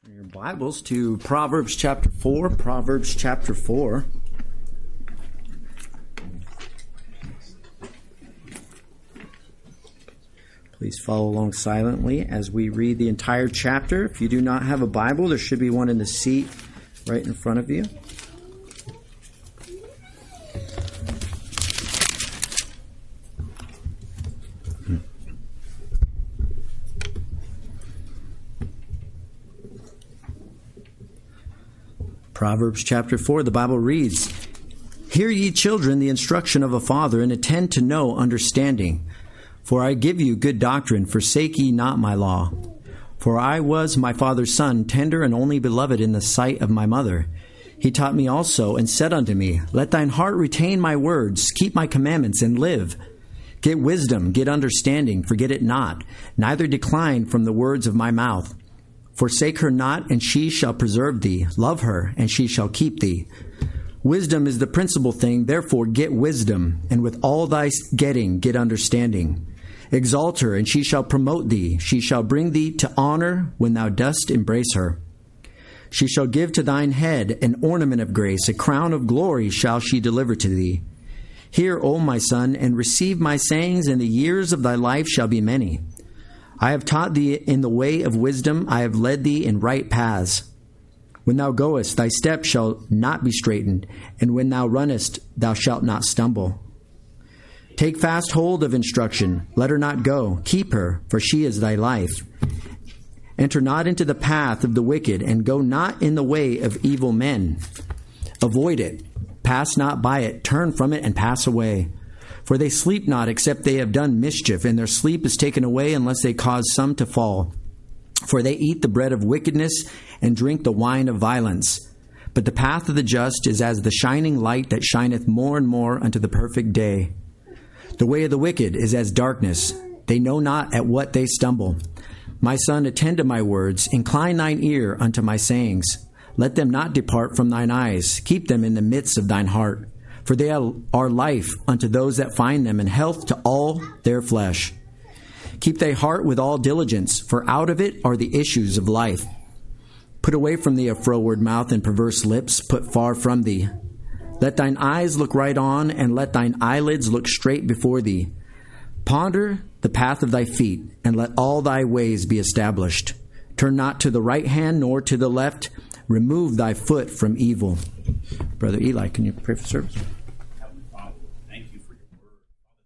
Your Bibles to Proverbs chapter 4. Proverbs chapter 4. Please follow along silently as we read the entire chapter. If you do not have a Bible, there should be one in the seat right in front of you. Proverbs chapter 4, the Bible reads, "Hear ye children the instruction of a father, and attend to know understanding. For I give you good doctrine, forsake ye not my law. For I was my father's son, tender and only beloved in the sight of my mother. He taught me also, and said unto me, Let thine heart retain my words, keep my commandments, and live. Get wisdom, get understanding, forget it not, neither decline from the words of my mouth. Forsake her not, and she shall preserve thee. Love her, and she shall keep thee. Wisdom is the principal thing, therefore get wisdom, and with all thy getting get understanding. Exalt her, and she shall promote thee. She shall bring thee to honor when thou dost embrace her. She shall give to thine head an ornament of grace, a crown of glory shall she deliver to thee. Hear, O my son, and receive my sayings, and the years of thy life shall be many. I have taught thee in the way of wisdom, I have led thee in right paths. When thou goest, thy steps shall not be straitened, and when thou runnest, thou shalt not stumble. Take fast hold of instruction, let her not go, keep her, for she is thy life. Enter not into the path of the wicked, and go not in the way of evil men. Avoid it, pass not by it, turn from it, and pass away. For they sleep not except they have done mischief, and their sleep is taken away unless they cause some to fall. For they eat the bread of wickedness and drink the wine of violence. But the path of the just is as the shining light that shineth more and more unto the perfect day. The way of the wicked is as darkness. They know not at what they stumble. My son, attend to my words. Incline thine ear unto my sayings. Let them not depart from thine eyes. Keep them in the midst of thine heart. For they are life unto those that find them, and health to all their flesh. Keep thy heart with all diligence, for out of it are the issues of life. Put away from thee a froward mouth and perverse lips, put far from thee. Let thine eyes look right on, and let thine eyelids look straight before thee. Ponder the path of thy feet, and let all thy ways be established. Turn not to the right hand, nor to the left. Remove thy foot from evil." Brother Eli, can you pray for service? Heavenly Father, thank you for your word.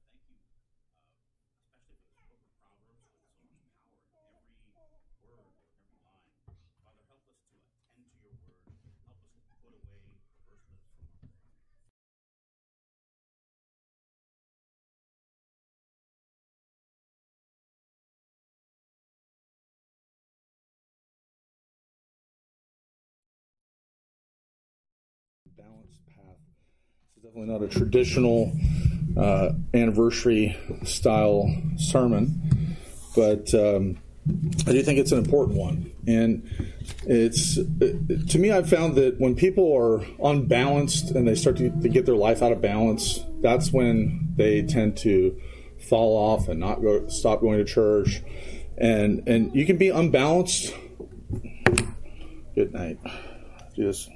Balanced path. This is definitely not a traditional anniversary style sermon, but I do think it's an important one. And to me, I've found that when people are unbalanced and they start to get their life out of balance, that's when they tend to fall off and stop going to church. And you can be unbalanced. Good night. Just.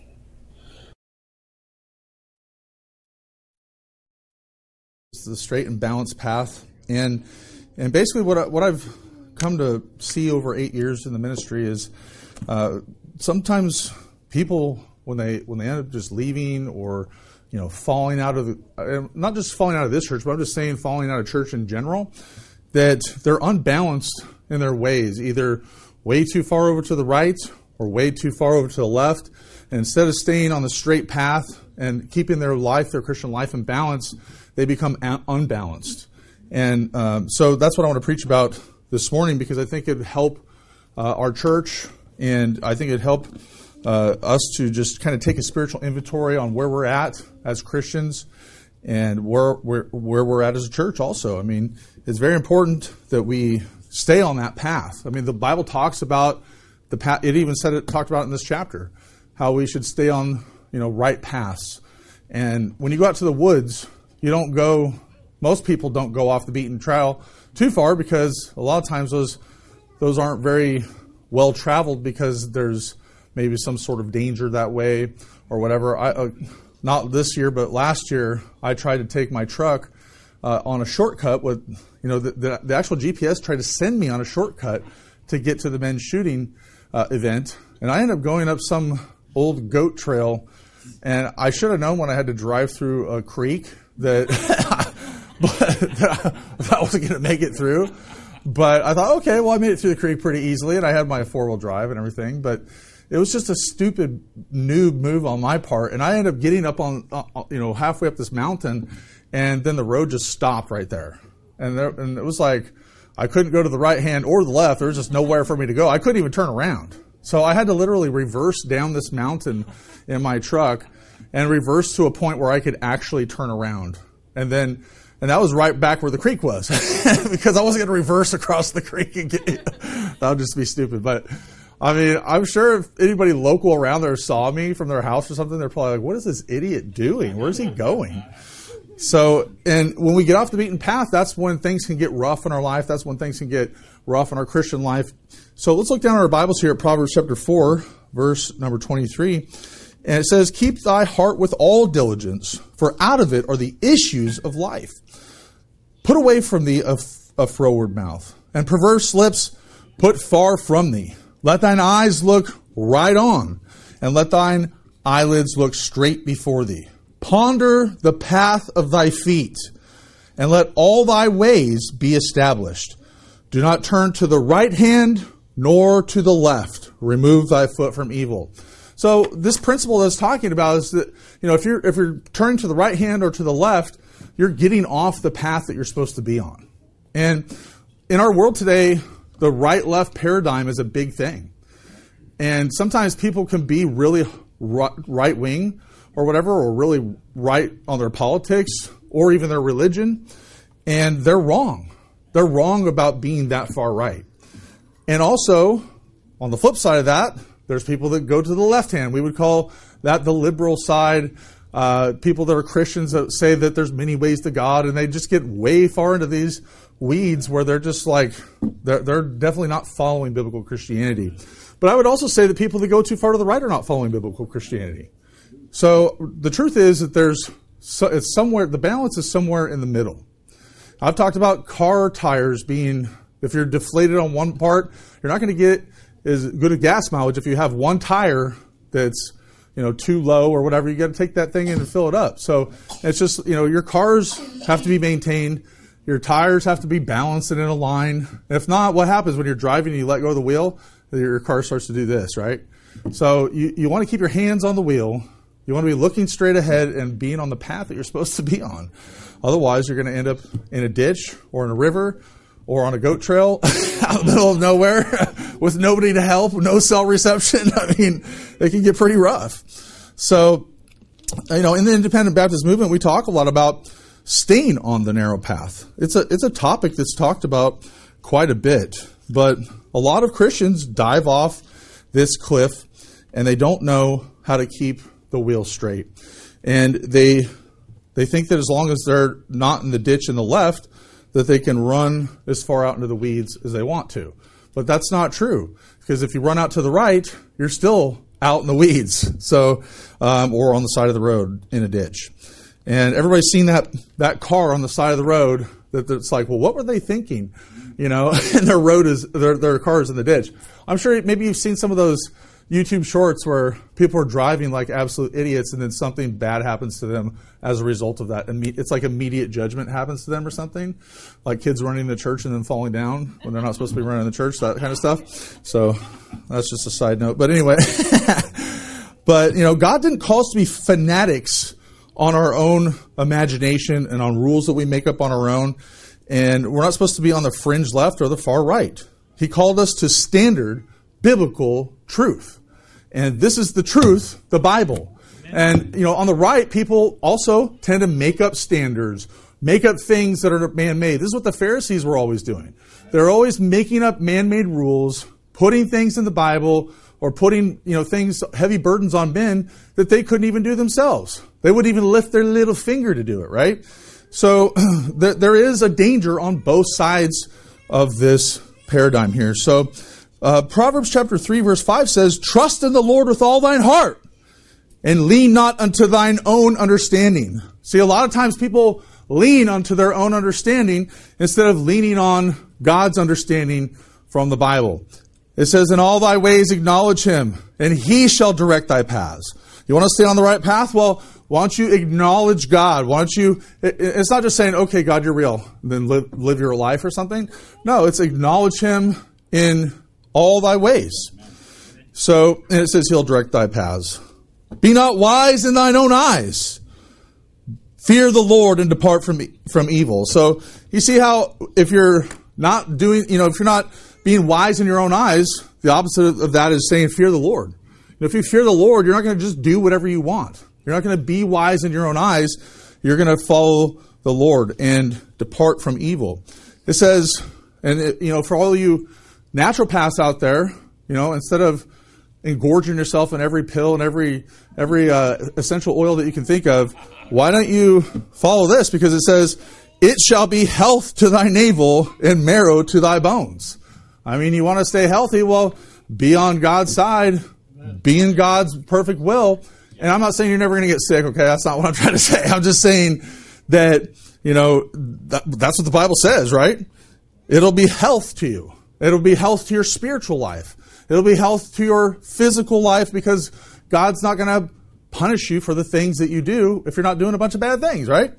It's the straight and balanced path, and basically what I've come to see over 8 years in the ministry is sometimes people when they end up just leaving or falling out of not just falling out of this church, but I'm just saying falling out of church in general, that they're unbalanced in their ways, either way too far over to the right or way too far over to the left. And instead of staying on the straight path and keeping their Christian life in balance, they become unbalanced. And so that's what I want to preach about this morning, because I think it would help our church, and I think it would help us to just kind of take a spiritual inventory on where we're at as Christians and where we're at as a church also. I mean, it's very important that we stay on that path. I mean, the Bible talks about the path. It even talked about it in this chapter, how we should stay on right paths. And when you go out to the woods, most people don't go off the beaten trail too far, because a lot of times those aren't very well traveled because there's maybe some sort of danger that way or whatever. Not this year, but last year, I tried to take my truck on a shortcut with, the actual GPS tried to send me on a shortcut to get to the men's shooting event. And I ended up going up some old goat trail, and I should have known when I had to drive through a creek that, that I wasn't going to make it through. But I thought, okay, well, I made it through the creek pretty easily, and I had my four-wheel drive and everything. But it was just a stupid noob move on my part, and I ended up getting up on, halfway up this mountain, and then the road just stopped right there. And it was like I couldn't go to the right hand or the left. There was just nowhere for me to go. I couldn't even turn around. So I had to literally reverse down this mountain in my truck and reverse to a point where I could actually turn around. And that was right back where the creek was because I wasn't going to reverse across the creek and that would just be stupid. But I mean, I'm sure if anybody local around there saw me from their house or something, they're probably like, what is this idiot doing? Where's he going? So, and when we get off the beaten path, that's when things can get rough in our life. That's when things can get rough in our Christian life. So let's look down at our Bibles here at Proverbs chapter 4, verse number 23. And it says, keep thy heart with all diligence, for out of it are the issues of life. Put away from thee a froward mouth, and perverse lips put far from thee. Let thine eyes look right on, and let thine eyelids look straight before thee. Ponder the path of thy feet, and let all thy ways be established. Do not turn to the right hand, nor to the left. Remove thy foot from evil. So this principle that's talking about is that, if you're turning to the right hand or to the left, you're getting off the path that you're supposed to be on. And in our world today, the right-left paradigm is a big thing. And sometimes people can be really right-wing or whatever, or really right on their politics or even their religion, and they're wrong. They're wrong about being that far right. And also, on the flip side of that, there's people that go to the left hand. We would call that the liberal side. People that are Christians that say that there's many ways to God, and they just get way far into these weeds where they're just like, they're definitely not following biblical Christianity. But I would also say that people that go too far to the right are not following biblical Christianity. So the truth is that it's somewhere, the balance is somewhere in the middle. I've talked about car tires being, if you're deflated on one part, you're not going to get as good a gas mileage if you have one tire that's, too low or whatever. You got to take that thing in and fill it up. So it's just, your cars have to be maintained. Your tires have to be balanced and in a line. If not, what happens when you're driving and you let go of the wheel? Your car starts to do this, right? So you want to keep your hands on the wheel. You want to be looking straight ahead and being on the path that you're supposed to be on. Otherwise, you're going to end up in a ditch or in a river or on a goat trail out in the middle of nowhere with nobody to help, no cell reception. I mean, it can get pretty rough. So, in the Independent Baptist movement, we talk a lot about staying on the narrow path. It's a topic that's talked about quite a bit, but a lot of Christians dive off this cliff and they don't know how to keep the wheel straight. And they think that as long as they're not in the ditch in the left, that they can run as far out into the weeds as they want to. But that's not true, because if you run out to the right, you're still out in the weeds, so or on the side of the road in a ditch. And everybody's seen that car on the side of the road that's like, well, what were they thinking? And their car is in the ditch. I'm sure maybe you've seen some of those YouTube shorts where people are driving like absolute idiots and then something bad happens to them as a result of that. It's like immediate judgment happens to them or something. Like kids running to church and then falling down when they're not supposed to be running to church, that kind of stuff. So that's just a side note. But anyway, but God didn't call us to be fanatics on our own imagination and on rules that we make up on our own. And we're not supposed to be on the fringe left or the far right. He called us to standard biblical truth. And this is the truth, the Bible. And, on the right, people also tend to make up standards, make up things that are man-made. This is what the Pharisees were always doing. They're always making up man-made rules, putting things in the Bible, or putting, things, heavy burdens on men that they couldn't even do themselves. They wouldn't even lift their little finger to do it, right? So there is a danger on both sides of this paradigm here. So Proverbs chapter 3 verse 5 says, trust in the Lord with all thine heart and lean not unto thine own understanding. See, a lot of times people lean unto their own understanding instead of leaning on God's understanding from the Bible. It says, in all thy ways acknowledge him, and he shall direct thy paths. You want to stay on the right path? Well, why don't you acknowledge God? Why don't you, it's not just saying, okay, God, you're real, then live your life or something. No, it's acknowledge him in all thy ways. So, and it says he'll direct thy paths. Be not wise in thine own eyes. Fear the Lord and depart from evil. So you see how if you're not doing, if you're not being wise in your own eyes, the opposite of that is saying fear the Lord. If you fear the Lord, you're not going to just do whatever you want. You're not going to be wise in your own eyes. You're going to follow the Lord and depart from evil. It says, and for all of you naturopaths out there, instead of engorging yourself in every pill and every essential oil that you can think of, why don't you follow this? Because it says, it shall be health to thy navel and marrow to thy bones. I mean, you want to stay healthy? Well, be on God's side, be in God's perfect will. And I'm not saying you're never going to get sick, okay? That's not what I'm trying to say. I'm just saying that, that's what the Bible says, right? It'll be health to you. It'll be health to your spiritual life. It'll be health to your physical life because God's not going to punish you for the things that you do if you're not doing a bunch of bad things, right?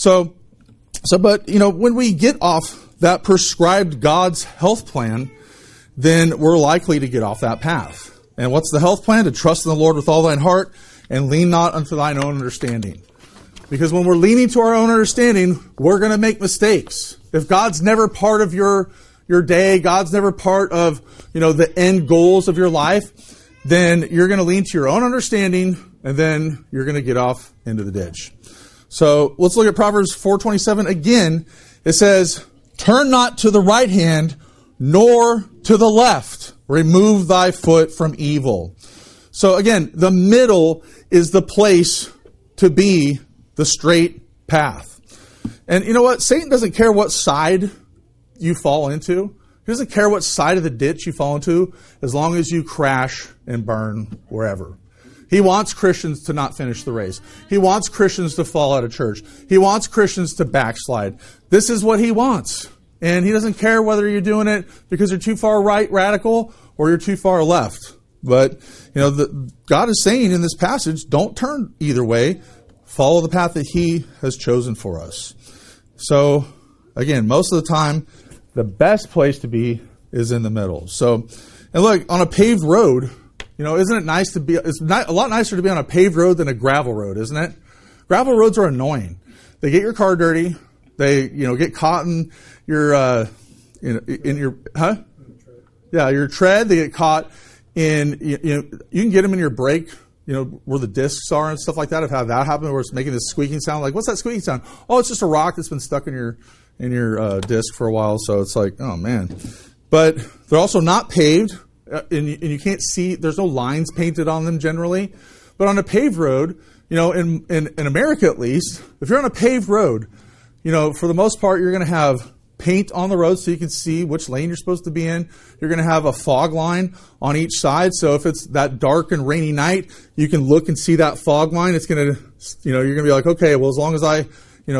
But when we get off that prescribed God's health plan, then we're likely to get off that path. And what's the health plan? To trust in the Lord with all thine heart and lean not unto thine own understanding. Because when we're leaning to our own understanding, we're going to make mistakes. If God's never part of your day, God's never part of, the end goals of your life, then you're going to lean to your own understanding and then you're going to get off into the ditch. So let's look at Proverbs 4:27 again. It says, turn not to the right hand, nor to the left. Remove thy foot from evil. So again, the middle is the place to be the straight path. And you know what? Satan doesn't care what side you fall into. He doesn't care what side of the ditch you fall into as long as you crash and burn wherever. He wants Christians to not finish the race. He wants Christians to fall out of church. He wants Christians to backslide. This is what he wants. And he doesn't care whether you're doing it because you're too far right radical or you're too far left. But, God is saying in this passage, don't turn either way. Follow the path that he has chosen for us. So, again, most of the time, the best place to be is in the middle. So, and look, on a paved road, isn't it nice to be, it's a lot nicer to be on a paved road than a gravel road, isn't it? Gravel roads are annoying. They get your car dirty. They, get caught in your, in your, your tread. They get caught in, you can get them in your brake, where the discs are and stuff like that. I've had that happen where it's making this squeaking sound. Like, what's that squeaking sound? Oh, it's just a rock that's been stuck in your disc for a while. So it's like, oh man. But they're also not paved, and you can't see. There's no lines painted on them generally. But on a paved road, in America at least, if you're on a paved road, for the most part, you're going to have paint on the road so you can see which lane you're supposed to be in. You're going to have a fog line on each side. So if it's that dark and rainy night, you can look and see that fog line. It's going to, you're going to be like, okay, well, as long as I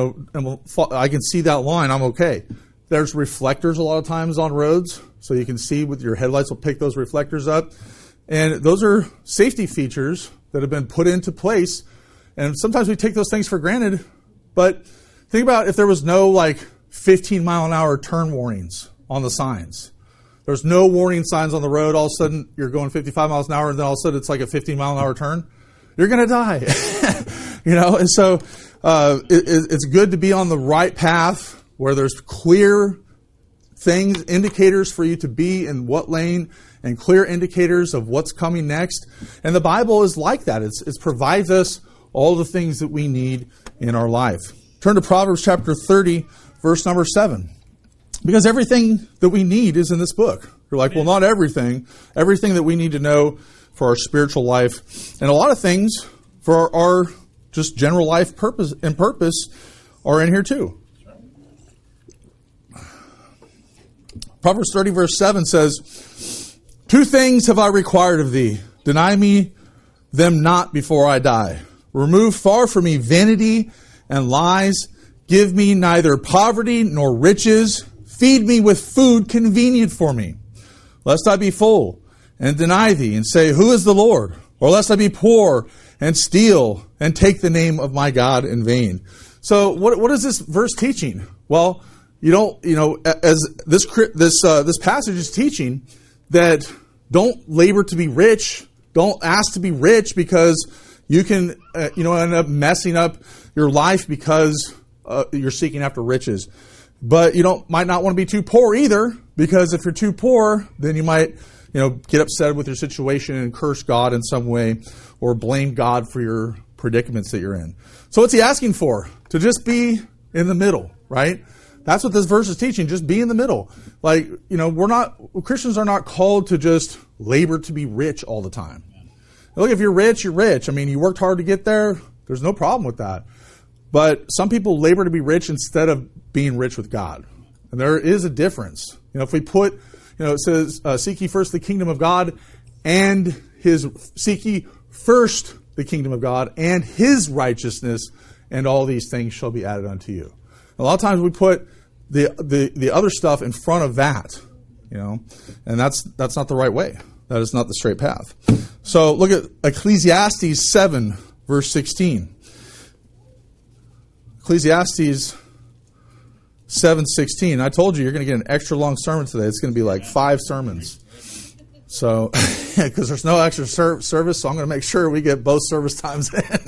can see that line, I'm okay. There's reflectors a lot of times on roads, so you can see with your headlights will pick those reflectors up. And those are safety features that have been put into place. And sometimes we take those things for granted. But think about if there was no 15-mile-an-hour turn warnings on the signs. There's no warning signs on the road. All of a sudden, you're going 55 miles an hour, and then all of a sudden, it's like a 15-mile-an-hour turn. You're going to die. And so it's good to be on the right path where there's clear things, indicators for you to be in what lane, and clear indicators of what's coming next. And the Bible is like that. It provides us all the things that we need in our life. Turn to Proverbs chapter 30, verse number 7. Because everything that we need is in this book. You're like, well, not everything. Everything that we need to know for our spiritual life. And a lot of things for our just general life purpose are in here too. Proverbs 30, verse 7 says, 2 things have I required of thee. Deny me them not before I die. Remove far from me vanity and lies. Give me neither poverty nor riches. Feed me with food convenient for me, lest I be full and deny thee and say, who is the Lord? Or lest I be poor and steal and take the name of my God in vain. So what is this verse teaching? Well, as this passage is teaching that don't labor to be rich. Don't ask to be rich because you can, end up messing up your life because you're seeking after riches. But you might not want to be too poor either, because if you're too poor, then you might, get upset with your situation and curse God in some way or blame God for your predicaments that you're in. So what's he asking for? To just be in the middle, right? That's what this verse is teaching. Just be in the middle. Christians are not called to just labor to be rich all the time. Look, if you're rich, you're rich. I mean, you worked hard to get there. There's no problem with that. But some people labor to be rich instead of being rich with God. And there is a difference. If we put, it says, seek ye first the kingdom of God and seek ye first the kingdom of God and his righteousness, and all these things shall be added unto you. A lot of times we put the other stuff in front of that, and that's not the right way. That is not the straight path. So look at Ecclesiastes 7, verse 16. Ecclesiastes 7:16. I told you you're going to get an extra long sermon today. It's going to be like 5 sermons. So, because there's no extra service, so I'm going to make sure we get both service times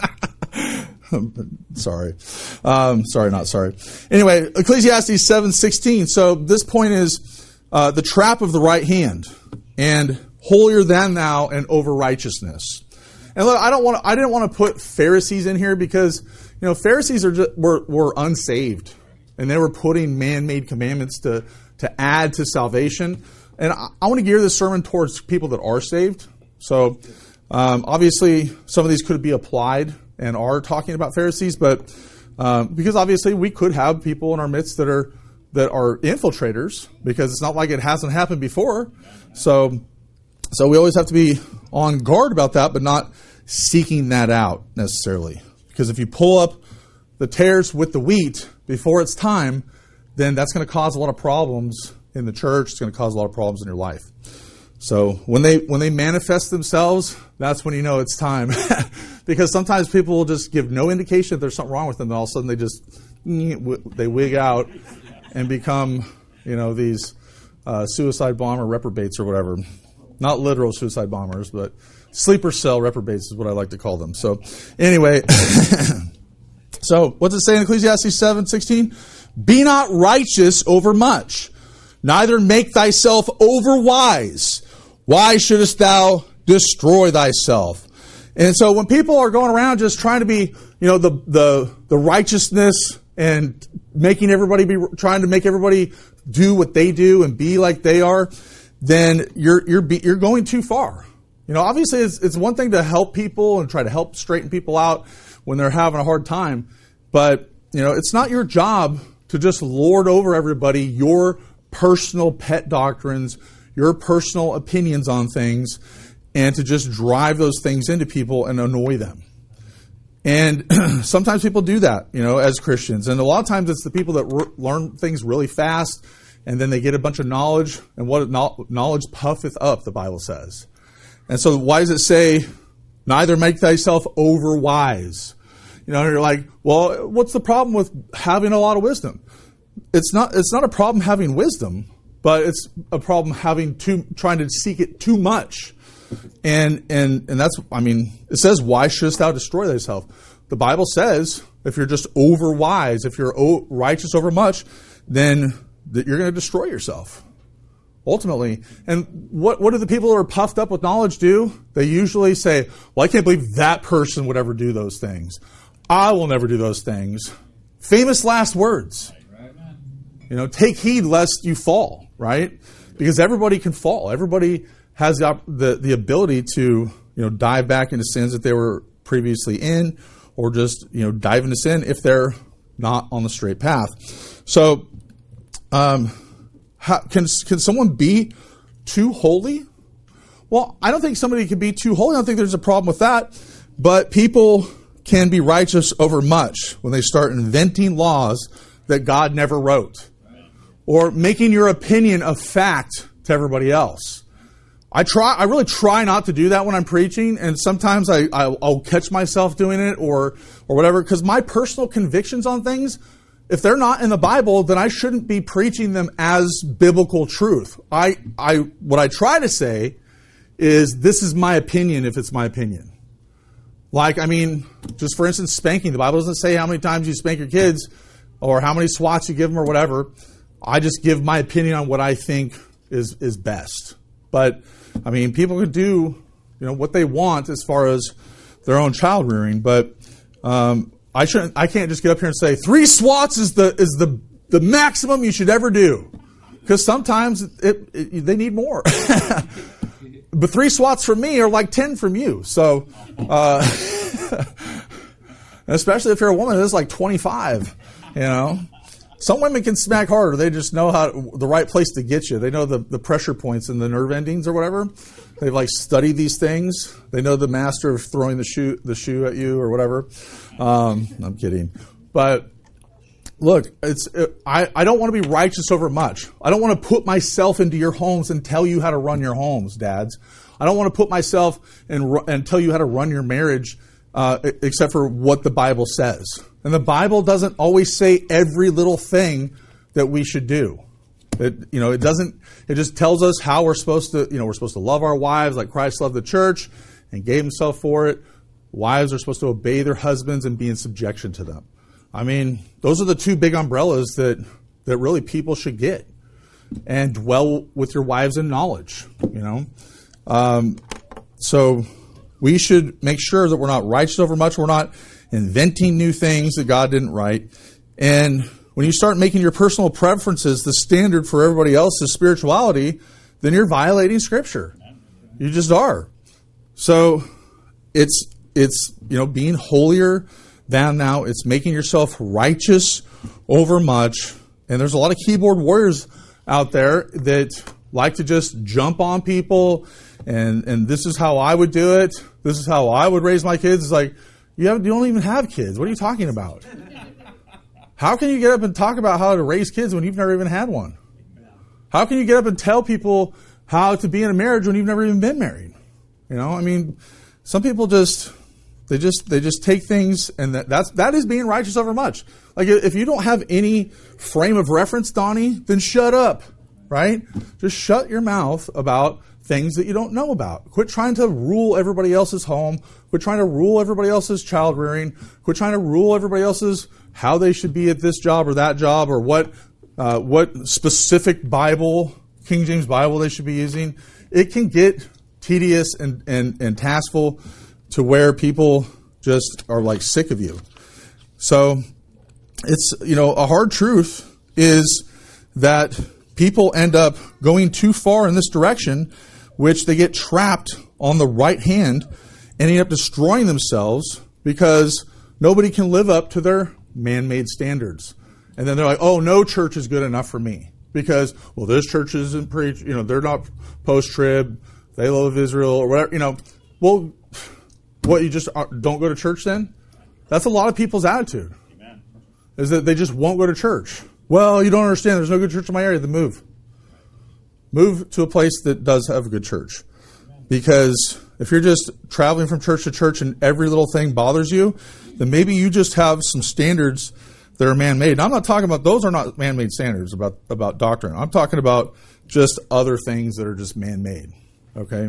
in. Sorry. Not sorry. Anyway, Ecclesiastes 7:16. So this point is the trap of the right hand, and holier than thou and over righteousness. And look, I didn't want to put Pharisees in here because Pharisees were unsaved, and they were putting man-made commandments to add to salvation. And I want to gear this sermon towards people that are saved. So obviously, some of these could be applied and are talking about Pharisees, but because obviously we could have people in our midst that are infiltrators, because it's not like it hasn't happened before. So we always have to be on guard about that, but not seeking that out necessarily. Because if you pull up the tares with the wheat before it's time, then that's going to cause a lot of problems in the church. It's going to cause a lot of problems in your life. So when they manifest themselves, that's when you know it's time. Because sometimes people will just give no indication that there's something wrong with them, and all of a sudden they wig out and become, these suicide bomber reprobates or whatever. Not literal suicide bombers, but sleeper cell reprobates is what I like to call them. So anyway, so what's it say in Ecclesiastes 7:16? Be not righteous over much, neither make thyself over wise. Why shouldest thou destroy thyself? And so when people are going around just trying to be, the righteousness and trying to make everybody do what they do and be like they are, then you're going too far. Obviously it's one thing to help people and try to help straighten people out when they're having a hard time, but it's not your job to just lord over everybody your personal pet doctrines, your personal opinions on things, and to just drive those things into people and annoy them. And sometimes people do that, as Christians. And a lot of times it's the people that learn things really fast, and then they get a bunch of knowledge, and what knowledge puffeth up, the Bible says. And so why does it say, neither make thyself over wise? You're like, well, what's the problem with having a lot of wisdom? It's not a problem having wisdom, but it's a problem trying to seek it too much. And that's, it says, why shouldst thou destroy thyself? The Bible says, if you're just over wise, if you're righteous over much, then that you're going to destroy yourself, ultimately. And what do the people who are puffed up with knowledge do? They usually say, well, I can't believe that person would ever do those things. I will never do those things. Famous last words. Take heed lest you fall, right? Because everybody can fall. Everybody has the ability to, dive back into sins that they were previously in, or just, dive into sin if they're not on the straight path. So, can someone be too holy? Well, I don't think somebody could be too holy. I don't think there's a problem with that. But people can be righteous over much when they start inventing laws that God never wrote, or making your opinion a fact to everybody else. I really try not to do that when I'm preaching, and sometimes I'll catch myself doing it or whatever, because my personal convictions on things, if they're not in the Bible, then I shouldn't be preaching them as biblical truth. What I try to say is, this is my opinion if it's my opinion. Like, I mean, just for instance, spanking. The Bible doesn't say how many times you spank your kids or how many swats you give them or whatever. I just give my opinion on what I think is best. But, I mean, people could do, what they want as far as their own child rearing. But I can't just get up here and say 3 swats is the maximum you should ever do, because sometimes they need more. But 3 swats from me are like 10 from you. So, especially if you're a woman, it's like 25. Some women can smack harder. They just know the right place to get you. They know the pressure points and the nerve endings or whatever. They've studied these things. They know the master of throwing the shoe at you or whatever. I'm kidding. But look, I don't want to be righteous over much. I don't want to put myself into your homes and tell you how to run your homes, dads. I don't want to put myself and tell you how to run your marriage, except for what the Bible says. And the Bible doesn't always say every little thing that we should do. It doesn't. It just tells us how we're supposed to. We're supposed to love our wives like Christ loved the church and gave himself for it. Wives are supposed to obey their husbands and be in subjection to them. I mean, those are the 2 big umbrellas that really people should get, and dwell with your wives in knowledge. So we should make sure that we're not righteous over much. We're not inventing new things that God didn't write. And when you start making your personal preferences the standard for everybody else's spirituality, then you're violating Scripture. You just are. So it's being holier than thou. It's making yourself righteous over much. And there's a lot of keyboard warriors out there that like to just jump on people, and this is how I would do it. This is how I would raise my kids. It's like, you don't even have kids. What are you talking about? How can you get up and talk about how to raise kids when you've never even had one? How can you get up and tell people how to be in a marriage when you've never even been married? I mean, some people just take things, and that is being righteous over much. Like, if you don't have any frame of reference, Donnie, then shut up, right? Just shut your mouth about things that you don't know about. Quit trying to rule everybody else's home. Quit trying to rule everybody else's child rearing. Quit trying to rule everybody else's how they should be at this job or that job, or what specific Bible, King James Bible, they should be using. It can get tedious and taskful to where people just are sick of you. So it's, a hard truth is that people end up going too far in this direction, which they get trapped on the right hand and end up destroying themselves because nobody can live up to their man-made standards. And then they're like, oh, no church is good enough for me because, well, this church isn't preach, they're not post-trib, they love Israel or whatever, Well, what, you just don't go to church then? That's a lot of people's attitude. Amen. Is that they just won't go to church. Well, you don't understand. There's no good church in my area. Then move. Move to a place that does have a good church. Because if you're just traveling from church to church and every little thing bothers you, then maybe you just have some standards that are man-made. Now, I'm not talking about, those are not man-made standards about doctrine. I'm talking about just other things that are just man-made. Okay?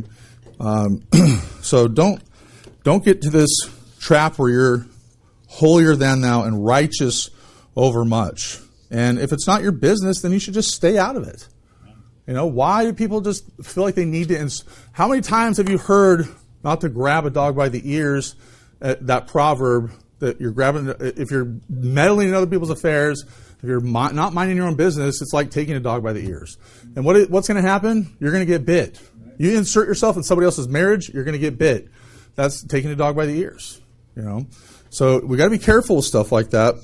So don't get to this trap where you're holier than thou and righteous over much. And if it's not your business, then you should just stay out of it. Why do people just feel like they need to? How many times have you heard not to grab a dog by the ears, that proverb that you're grabbing, if you're meddling in other people's affairs, if you're not minding your own business, it's like taking a dog by the ears. And what's going to happen? You're going to get bit. You insert yourself in somebody else's marriage, you're going to get bit. That's taking a dog by the ears. So we got to be careful with stuff like that.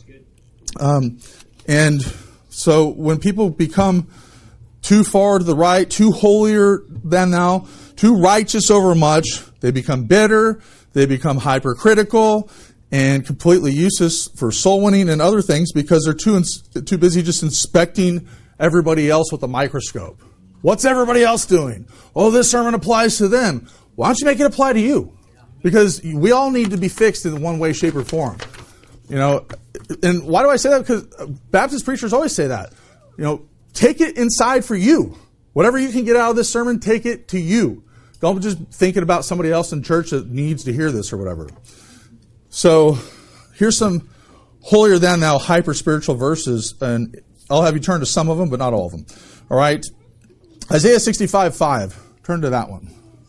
And so when people become too far to the right, too holier than thou, too righteous over much, they become bitter, they become hypercritical, and completely useless for soul winning and other things because they're too busy just inspecting everybody else with a microscope. What's everybody else doing? Oh, this sermon applies to them. Why don't you make it apply to you? Because we all need to be fixed in one way, shape, or form. You know, and why do I say that? Because Baptist preachers always say that. You know, take it inside for you. Whatever you can get out of this sermon, take it to you. Don't just thinking about somebody else in church that needs to hear this or whatever. So here's some holier than thou hyper spiritual verses, and I'll have you turn to some of them, but not all of them. All right, Isaiah 65:5. Turn to that one.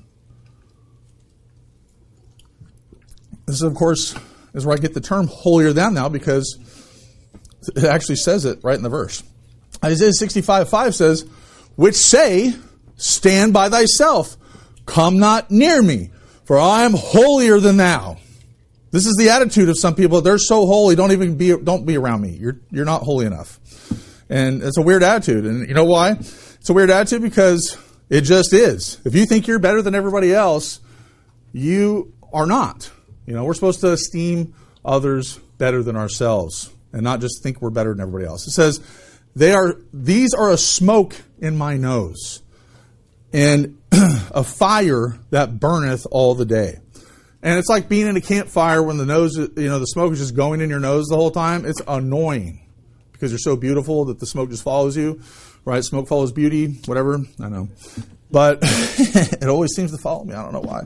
This, of course, is where I get the term holier than thou because it actually says it right in the verse. Isaiah 65:5 says, "Which say, stand by thyself, come not near me, for I am holier than thou." This is the attitude of some people. They're so holy, don't be around me. You're not holy enough. And it's a weird attitude. And you know why? It's a weird attitude because it just is. If you think you're better than everybody else, you are not. You know, we're supposed to esteem others better than ourselves and not just think we're better than everybody else. It says, these are a smoke in my nose and a fire that burneth all the day. And it's like being in a campfire when the smoke is just going in your nose the whole time. It's annoying because you're so beautiful that the smoke just follows you, right? Smoke follows beauty, whatever. I know. But it always seems to follow me. I don't know why.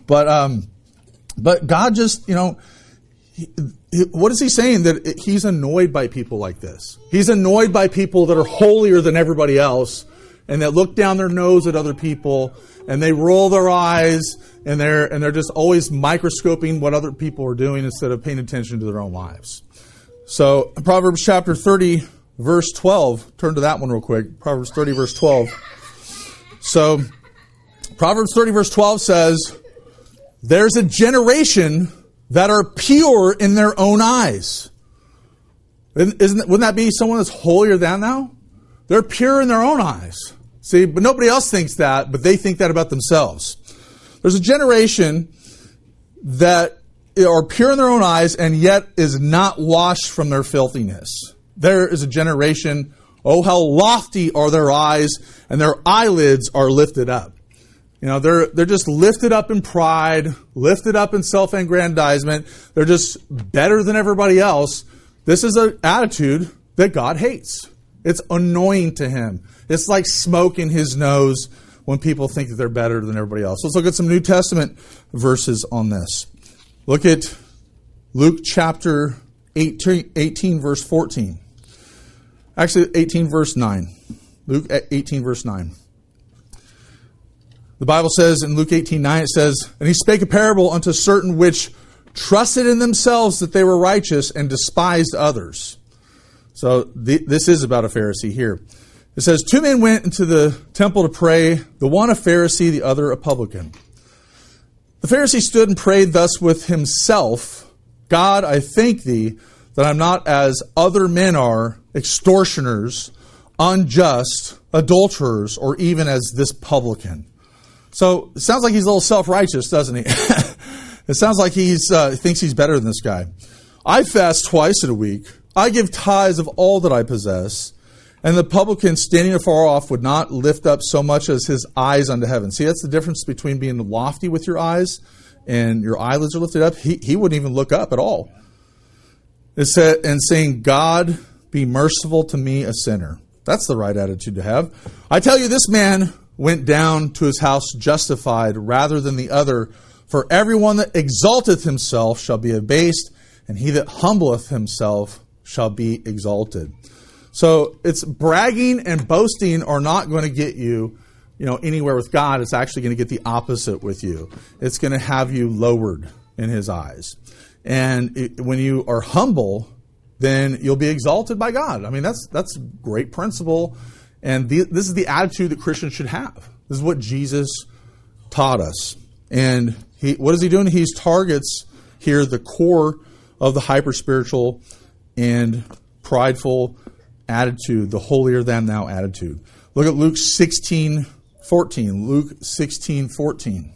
But God just, what is he saying? That he's annoyed by people like this. He's annoyed by people that are holier than everybody else and that look down their nose at other people and they roll their eyes and they're just always microscoping what other people are doing instead of paying attention to their own lives. So Proverbs chapter 30, verse 12. Turn to that one real quick. Proverbs 30, verse 12. So Proverbs 30, verse 12 says, "There's a generation that are pure in their own eyes." Wouldn't that be someone that's holier than thou? They're pure in their own eyes. See, but nobody else thinks that, but they think that about themselves. There's a generation that are pure in their own eyes and yet is not washed from their filthiness. There is a generation, oh, how lofty are their eyes, and their eyelids are lifted up. You know, they're just lifted up in pride, lifted up in self-aggrandizement. They're just better than everybody else. This is an attitude that God hates. It's annoying to him. It's like smoke in his nose when people think that they're better than everybody else. Let's look at some New Testament verses on this. Look at Luke chapter 18 verse 14. Actually, 18 verse 9. Luke 18 verse 9. The Bible says in Luke 18:9, it says, "And he spake a parable unto certain which trusted in themselves that they were righteous and despised others." So this is about a Pharisee here. It says, "Two men went into the temple to pray, the one a Pharisee, the other a publican. The Pharisee stood and prayed thus with himself, God, I thank thee that I'm not as other men are, extortioners, unjust, adulterers, or even as this publican." So it sounds like he's a little self-righteous, doesn't he? It sounds like he thinks he's better than this guy. "I fast twice in a week. I give tithes of all that I possess. And the publican standing afar off would not lift up so much as his eyes unto heaven." See, that's the difference between being lofty with your eyes and your eyelids are lifted up. He wouldn't even look up at all. It said, and saying, "God, be merciful to me, a sinner." That's the right attitude to have. "I tell you, this man went down to his house justified rather than the other. For everyone that exalteth himself shall be abased, and he that humbleth himself shall be exalted." So it's bragging and boasting are not going to get you, anywhere with God. It's actually going to get the opposite with you. It's going to have you lowered in his eyes. And when you are humble, then you'll be exalted by God. I mean, that's a great principle. And this is the attitude that Christians should have. This is what Jesus taught us. And what is he doing? He targets here the core of the hyper-spiritual and prideful attitude, the holier-than-thou attitude. Look at Luke 16, 14. Luke 16:14.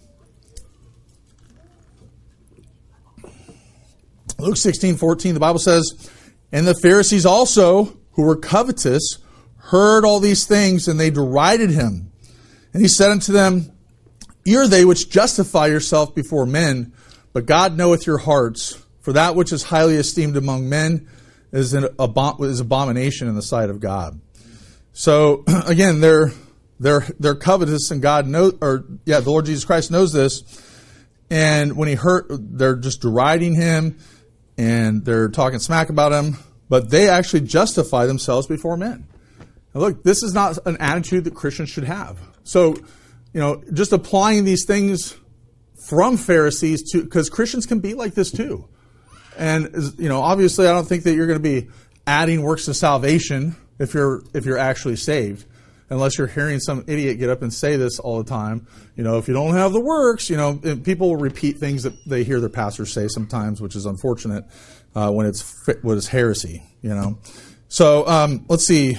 Luke 16:14, the Bible says, "And the Pharisees also, who were covetous, heard all these things, and they derided him. And he said unto them, Ye are they which justify yourself before men, but God knoweth your hearts. For that which is highly esteemed among men is abomination in the sight of God." So again, they're covetous, and the Lord Jesus Christ knows this. And when they're just deriding him, and they're talking smack about him, but they actually justify themselves before men. Now look, this is not an attitude that Christians should have. So, just applying these things from Pharisees to, because Christians can be like this too. And, obviously I don't think that you're going to be adding works to salvation if you're actually saved, unless you're hearing some idiot get up and say this all the time. If you don't have the works, and people will repeat things that they hear their pastors say sometimes, which is unfortunate when it's heresy, So let's see.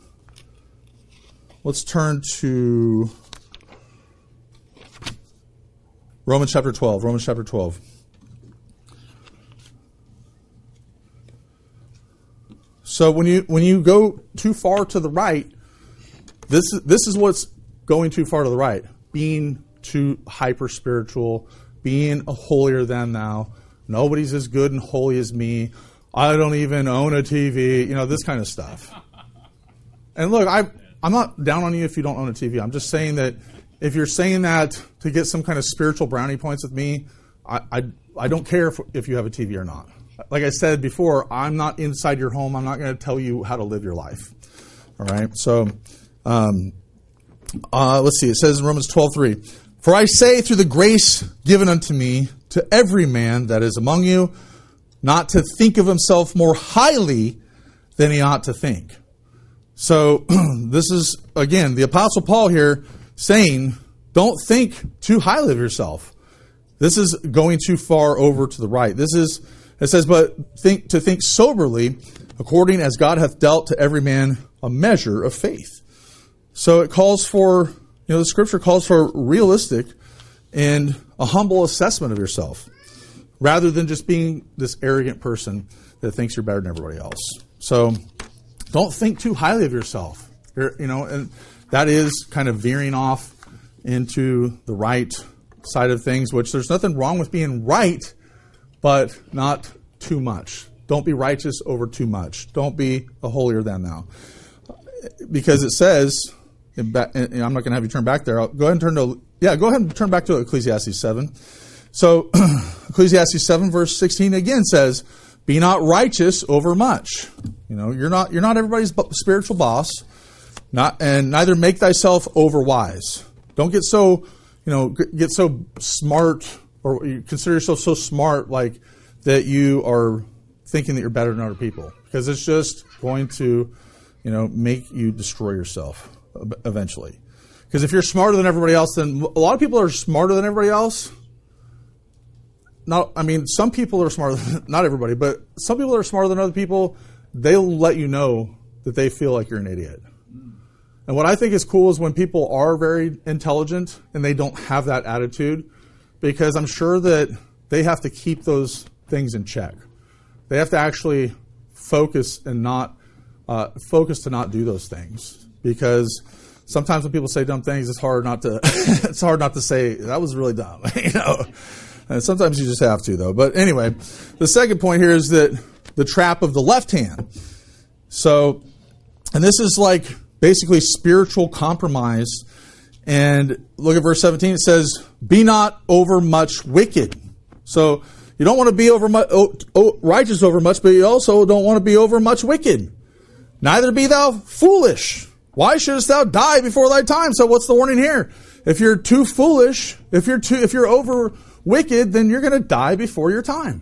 Let's turn to Romans chapter 12. Romans chapter 12. So when you go too far to the right, this is what's going too far to the right. Being too hyper spiritual, being a holier than thou. Nobody's as good and holy as me. I don't even own a TV. This kind of stuff. And look, I'm not down on you if you don't own a TV. I'm just saying that if you're saying that to get some kind of spiritual brownie points with me, I don't care if you have a TV or not. Like I said before, I'm not inside your home. I'm not going to tell you how to live your life. All right? So, let's see. It says in Romans 12:3, "For I say through the grace given unto me to every man that is among you, not to think of himself more highly than he ought to think." So this is, again, the Apostle Paul here saying, don't think too highly of yourself. This is going too far over to the right. It says, "But to think soberly, according as God hath dealt to every man a measure of faith." So it calls for, the Scripture calls for realistic and a humble assessment of yourself, rather than just being this arrogant person that thinks you're better than everybody else. So don't think too highly of yourself, and that is kind of veering off into the right side of things, which there's nothing wrong with being right, but not too much. Don't be righteous over too much. Don't be a holier than thou. Because it says, and I'm not going to have you turn back there. Go ahead and turn back to Ecclesiastes 7. So Ecclesiastes 7 verse 16 again says, "Be not righteous over much." You're not everybody's spiritual boss. And neither make thyself over wise. Don't get so smart, or you consider yourself so smart like that you are thinking that you're better than other people, because it's just going to make you destroy yourself eventually. Because if you're smarter than everybody else, then a lot of people are smarter than everybody else. Some people are smarter than, not everybody, but some people are smarter than other people. They'll let you know that they feel like you're an idiot. And what I think is cool is when people are very intelligent and they don't have that attitude, because I'm sure that they have to keep those things in check. They have to actually focus to not do those things, because sometimes when people say dumb things, it's hard not to say that was really dumb, And sometimes you just have to, though. But anyway, the second point here is that the trap of the left hand. So, and this is like basically spiritual compromise. And look at verse 17. It says, "Be not over much wicked." So you don't want to be righteous over much, but you also don't want to be over much wicked. "Neither be thou foolish. Why shouldest thou die before thy time?" So what's the warning here? If you're too foolish, if you're over wicked, then you're going to die before your time.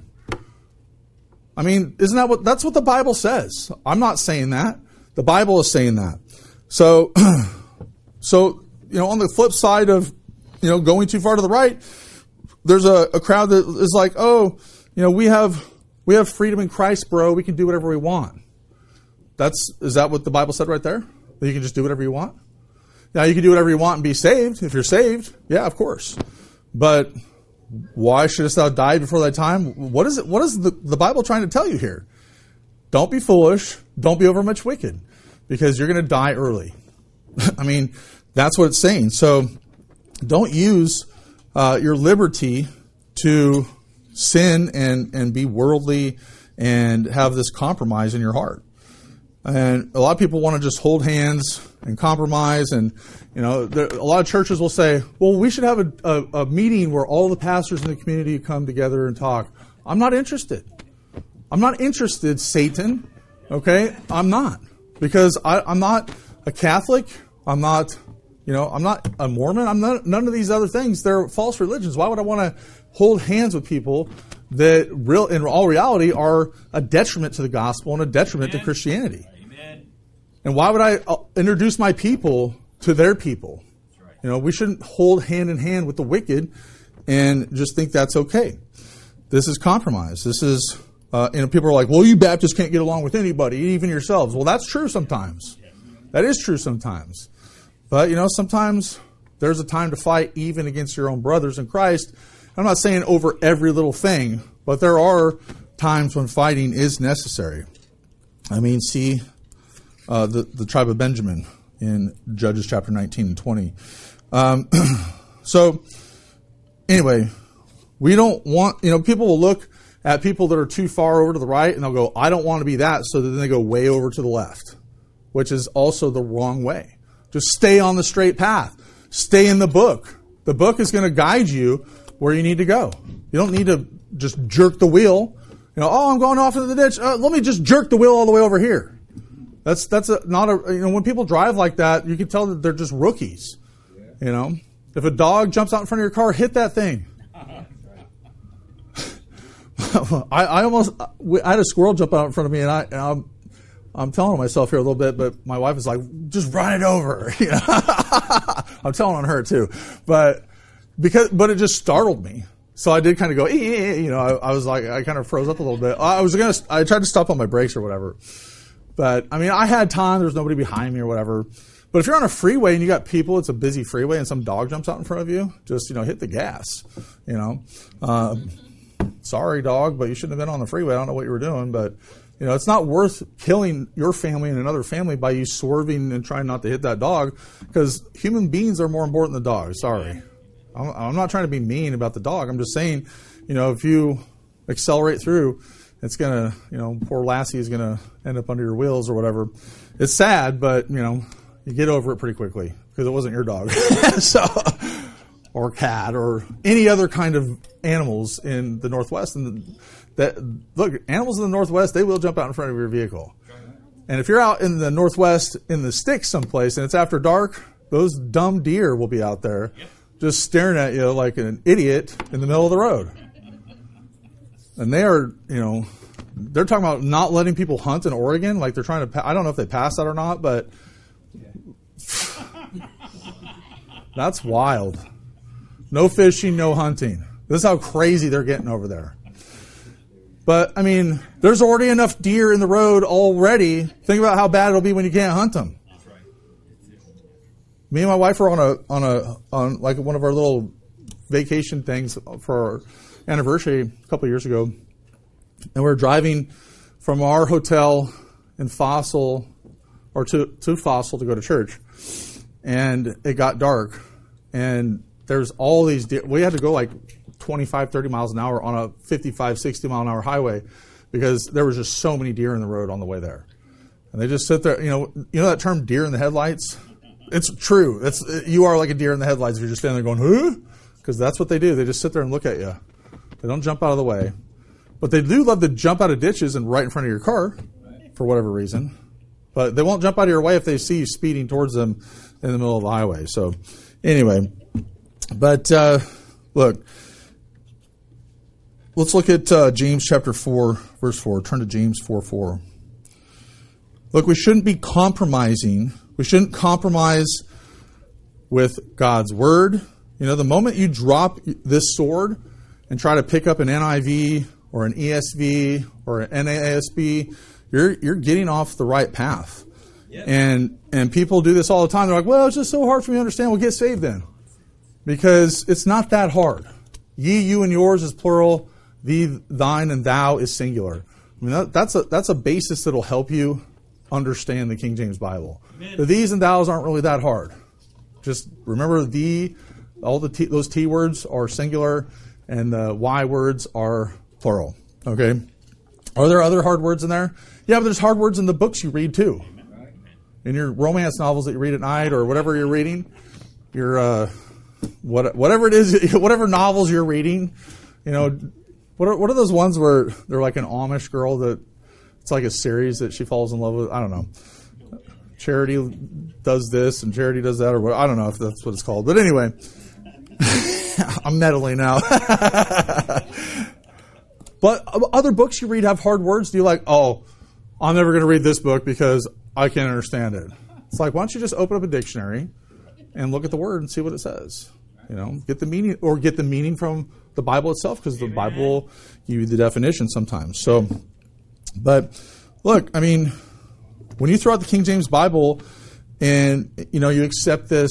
Isn't that's what the Bible says? I'm not saying that. The Bible is saying that. So on the flip side of, going too far to the right, there's a crowd that is like, we have freedom in Christ, bro. We can do whatever we want. Is that what the Bible said right there? That you can just do whatever you want? Now, you can do whatever you want and be saved. If you're saved, yeah, of course. But why shouldest thou die before thy time? What is the Bible trying to tell you here? Don't be foolish. Don't be overmuch wicked, because you're going to die early. I mean, that's what it's saying. So don't use your liberty to sin and be worldly and have this compromise in your heart. And a lot of people want to just hold hands and compromise. And, a lot of churches will say, well, we should have a meeting where all the pastors in the community come together and talk. I'm not interested. I'm not interested, Satan. Okay? I'm not. Because I'm not a Catholic. I'm not, I'm not a Mormon. I'm not none of these other things. They're false religions. Why would I want to hold hands with people that in all reality are a detriment to the gospel and a detriment to Christianity? Amen. And why would I introduce my people to their people? Right. We shouldn't hold hand in hand with the wicked and just think that's okay. This is compromise. This is, people are like, well, you Baptists can't get along with anybody, even yourselves. Well, that's true sometimes. That is true sometimes. But, sometimes there's a time to fight even against your own brothers in Christ. I'm not saying over every little thing, but there are times when fighting is necessary. I mean, see the tribe of Benjamin in Judges chapter 19 and 20. So, anyway, we don't want, people will look at people that are too far over to the right and they'll go, I don't want to be that. So then they go way over to the left, which is also the wrong way. Just stay on the straight path. Stay in the book. The book is going to guide you where you need to go. You don't need to just jerk the wheel. I'm going off into the ditch. Let me just jerk the wheel all the way over here. That's not a, when people drive like that, you can tell that they're just rookies. If a dog jumps out in front of your car, hit that thing. I had a squirrel jump out in front of me, and I'm telling myself here a little bit, but my wife is like, just run it over. I'm telling on her too, but it just startled me. So I did kind of go, I was like, I kind of froze up a little bit. I tried to stop on my brakes or whatever. But I mean, I had time. There was nobody behind me or whatever. But if you're on a freeway and you got people, it's a busy freeway, and some dog jumps out in front of you, just, hit the gas, sorry, dog, but you shouldn't have been on the freeway. I don't know what you were doing, but it's not worth killing your family and another family by you swerving and trying not to hit that dog, because human beings are more important than dogs. Sorry. I'm not trying to be mean about the dog. I'm just saying, if you accelerate through, it's going to, poor Lassie is going to end up under your wheels or whatever. It's sad, but, you get over it pretty quickly because it wasn't your dog. Or cat or any other kind of animals in the Northwest. And look, animals in the Northwest, they will jump out in front of your vehicle. And if you're out in the Northwest in the sticks someplace and it's after dark, those dumb deer will be out there just staring at you like an idiot in the middle of the road. And they are, they're talking about not letting people hunt in Oregon. Like they're trying to, I don't know if they passed that or not, but that's wild. No fishing, no hunting. This is how crazy they're getting over there. But, I mean, there's already enough deer in the road already. Think about how bad it'll be when you can't hunt them. Me and my wife were on like one of our little vacation things for our anniversary a couple of years ago. And we were driving from our hotel in Fossil, or to Fossil to go to church. And it got dark. And there's all these deer. We had to go like 25, 30 miles an hour on a 55, 60 mile an hour highway because there was just so many deer in the road on the way there. And they just sit there, you know that term deer in the headlights? It's true. You are like a deer in the headlights if you're just standing there going, huh? Because that's what they do. They just sit there and look at you. They don't jump out of the way. But they do love to jump out of ditches and right in front of your car for whatever reason. But they won't jump out of your way if they see you speeding towards them in the middle of the highway. So anyway, but look, let's look at James chapter 4, verse 4. Turn to James 4:4. Look, we shouldn't be compromising. We shouldn't compromise with God's word. The moment you drop this sword and try to pick up an NIV or an ESV or an NASB, you're getting off the right path. And people do this all the time. They're like, well, it's just so hard for me to understand. Well, get saved then. Because it's not that hard. Ye, you, and yours is plural. Thee, thine, and thou is singular. I mean, that's a basis that'll help you understand the King James Bible. The these and thous aren't really that hard. Just remember all those T words are singular, and the Y words are plural. Okay? Are there other hard words in there? Yeah, but there's hard words in the books you read too. In your romance novels that you read at night, or whatever you're reading, your whatever it is, whatever novels you're reading, what are those ones where they're like an Amish girl that it's like a series that she falls in love with? I don't know. Charity does this and Charity does that, or what? I don't know if that's what it's called. But anyway, I'm meddling now. But other books you read have hard words. Do you like, oh, I'm never going to read this book because I can't understand it? It's like, why don't you just open up a dictionary and look at the word and see what it says? Get the meaning from the Bible itself, because the Bible will give you the definition sometimes. So, but look, I mean, when you throw out the King James Bible and you accept this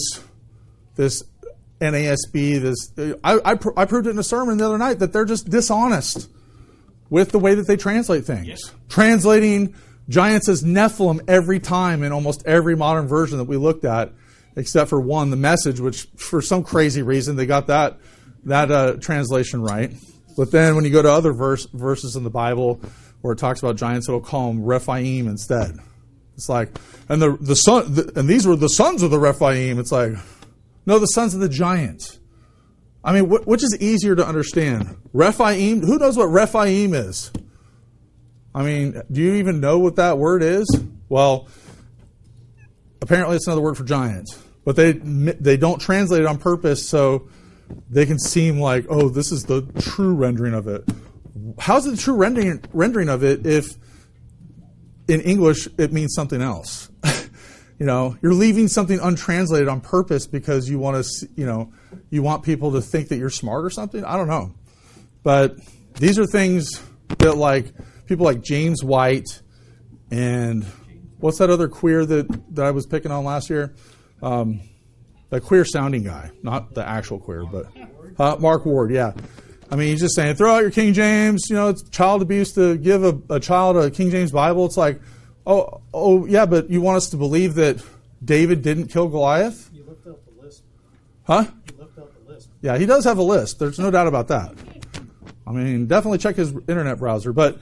NASB, I proved it in a sermon the other night that they're just dishonest with the way that they translate things. Yes. Translating giants as Nephilim every time in almost every modern version that we looked at, except for one, the Message, which for some crazy reason they got that translation right. But then when you go to other verses in the Bible where it talks about giants, it'll call them Rephaim instead. It's like, and these were the sons of the Rephaim. It's like, no, the sons of the giant. I mean, which is easier to understand? Rephaim? Who knows what Rephaim is? I mean, do you even know what that word is? Well, apparently it's another word for giant. But they don't translate it on purpose so they can seem like, oh, this is the true rendering of it. How's it the true rendering of it if in English it means something else? You're leaving something untranslated on purpose because you want to, you want people to think that you're smart or something. I don't know. But these are things that like people like James White and what's that other queer that I was picking on last year? The queer sounding guy, not the actual queer, but Mark Ward. Yeah. I mean, he's just saying, throw out your King James. It's child abuse to give a child a King James Bible. It's like, oh, yeah, but you want us to believe that David didn't kill Goliath? You looked up the list. Huh? You looked up the list. Yeah, he does have a list. There's no doubt about that. I mean, definitely check his internet browser, but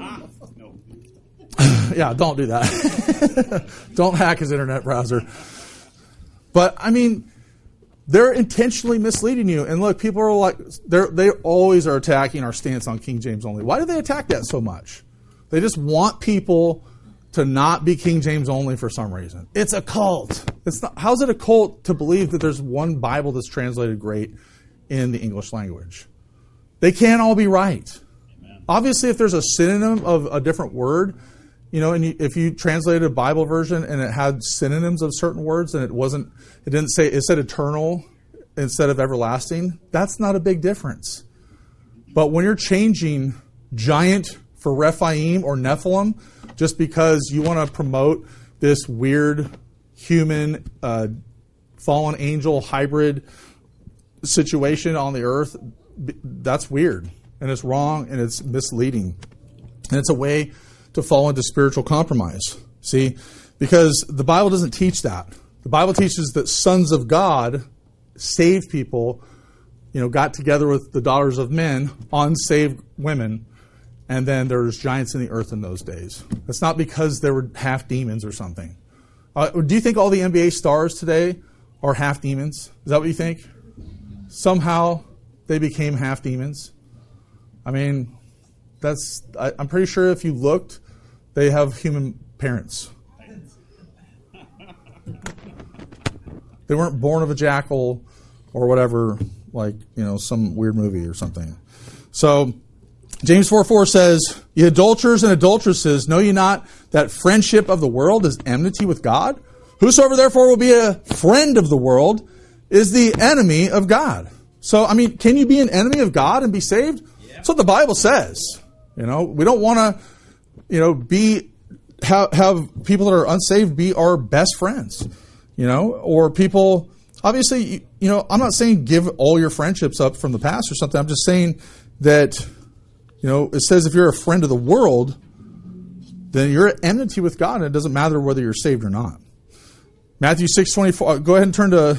yeah, don't do that. Don't hack his internet browser. But, I mean, they're intentionally misleading you. And look, people are like, they always are attacking our stance on King James only. Why do they attack that so much? They just want people to not be King James only for some reason. It's a cult. How's it a cult to believe that there's one Bible that's translated great in the English language? They can't all be right. Amen. Obviously, if there's a synonym of a different word, and if you translated a Bible version and it had synonyms of certain words and it said eternal instead of everlasting, that's not a big difference. But when you're changing giant for Rephaim or Nephilim, just because you want to promote this weird human fallen angel hybrid situation on the earth, that's weird and it's wrong and it's misleading. And it's a way to fall into spiritual compromise. See? Because the Bible doesn't teach that. The Bible teaches that sons of God, saved people, got together with the daughters of men, unsaved women, and then there's giants in the earth in those days. That's not because they were half demons or something. Do you think all the NBA stars today are half demons? Is that what you think? Somehow they became half demons? I mean, I'm pretty sure if you looked, they have human parents. They weren't born of a jackal or whatever, like, some weird movie or something. So, James 4:4 says, "Ye adulterers and adulteresses, know ye not that friendship of the world is enmity with God? Whosoever therefore will be a friend of the world is the enemy of God." So, I mean, can you be an enemy of God and be saved? Yeah. That's what the Bible says. We don't want to, be have people that are unsaved be our best friends, or people. Obviously, I'm not saying give all your friendships up from the past or something. I'm just saying that, it says if you're a friend of the world, then you're at enmity with God, and it doesn't matter whether you're saved or not. Matthew 6:24. Go ahead and turn to.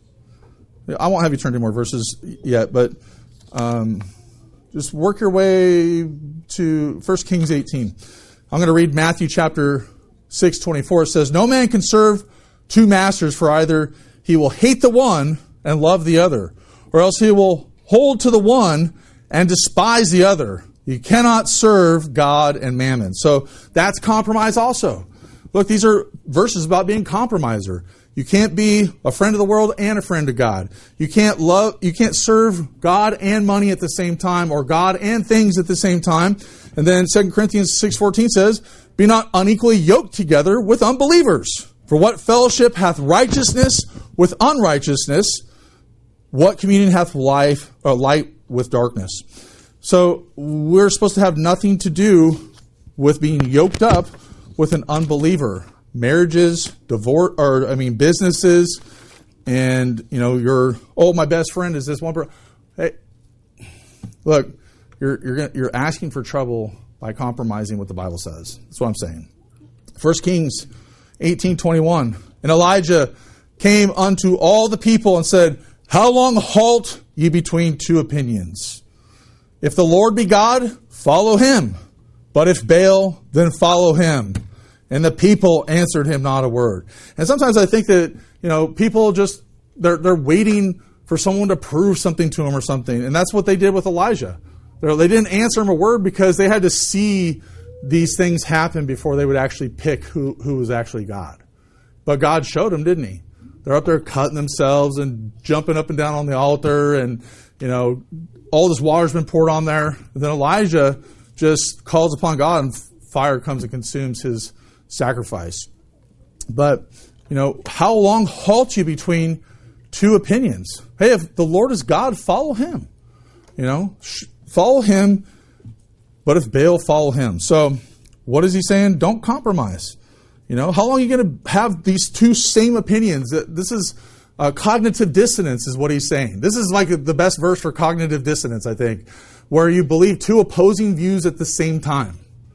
I won't have you turn to more verses yet, but just work your way to 1 Kings 18. I'm going to read Matthew chapter 6:24. It says, "No man can serve two masters, for either he will hate the one and love the other, or else he will hold to the one and despise the other. You cannot serve God and mammon." So that's compromise also. Look, these are verses about being compromiser. You can't be a friend of the world and a friend of God. You can't serve God and money at the same time, or God and things at the same time. And then 2 Corinthians 6:14 says, "Be not unequally yoked together with unbelievers. For what fellowship hath righteousness with unrighteousness? What communion hath light with darkness?" So we're supposed to have nothing to do with being yoked up with an unbeliever. Marriages, businesses, and my best friend is this one person. Hey, look, you're asking for trouble by compromising what the Bible says. That's what I'm saying. 1 Kings 18:21. "And Elijah came unto all the people and said, How long halt ye between two opinions? If the Lord be God, follow him. But if Baal, then follow him. And the people answered him not a word." And sometimes I think that, people just, they're waiting for someone to prove something to them or something. And that's what they did with Elijah. They didn't answer him a word because they had to see these things happen before they would actually pick who was actually God. But God showed them, didn't he? They're up there cutting themselves and jumping up and down on the altar, and, all this water's been poured on there. And then Elijah just calls upon God, and fire comes and consumes his sacrifice. But, how long halt you between two opinions? Hey, if the Lord is God, follow him. Follow him. But if Baal, follow him. So what is he saying? Don't compromise. How long are you going to have these two same opinions? This is cognitive dissonance is what he's saying. This is like the best verse for cognitive dissonance, I think, where you believe two opposing views at the same time.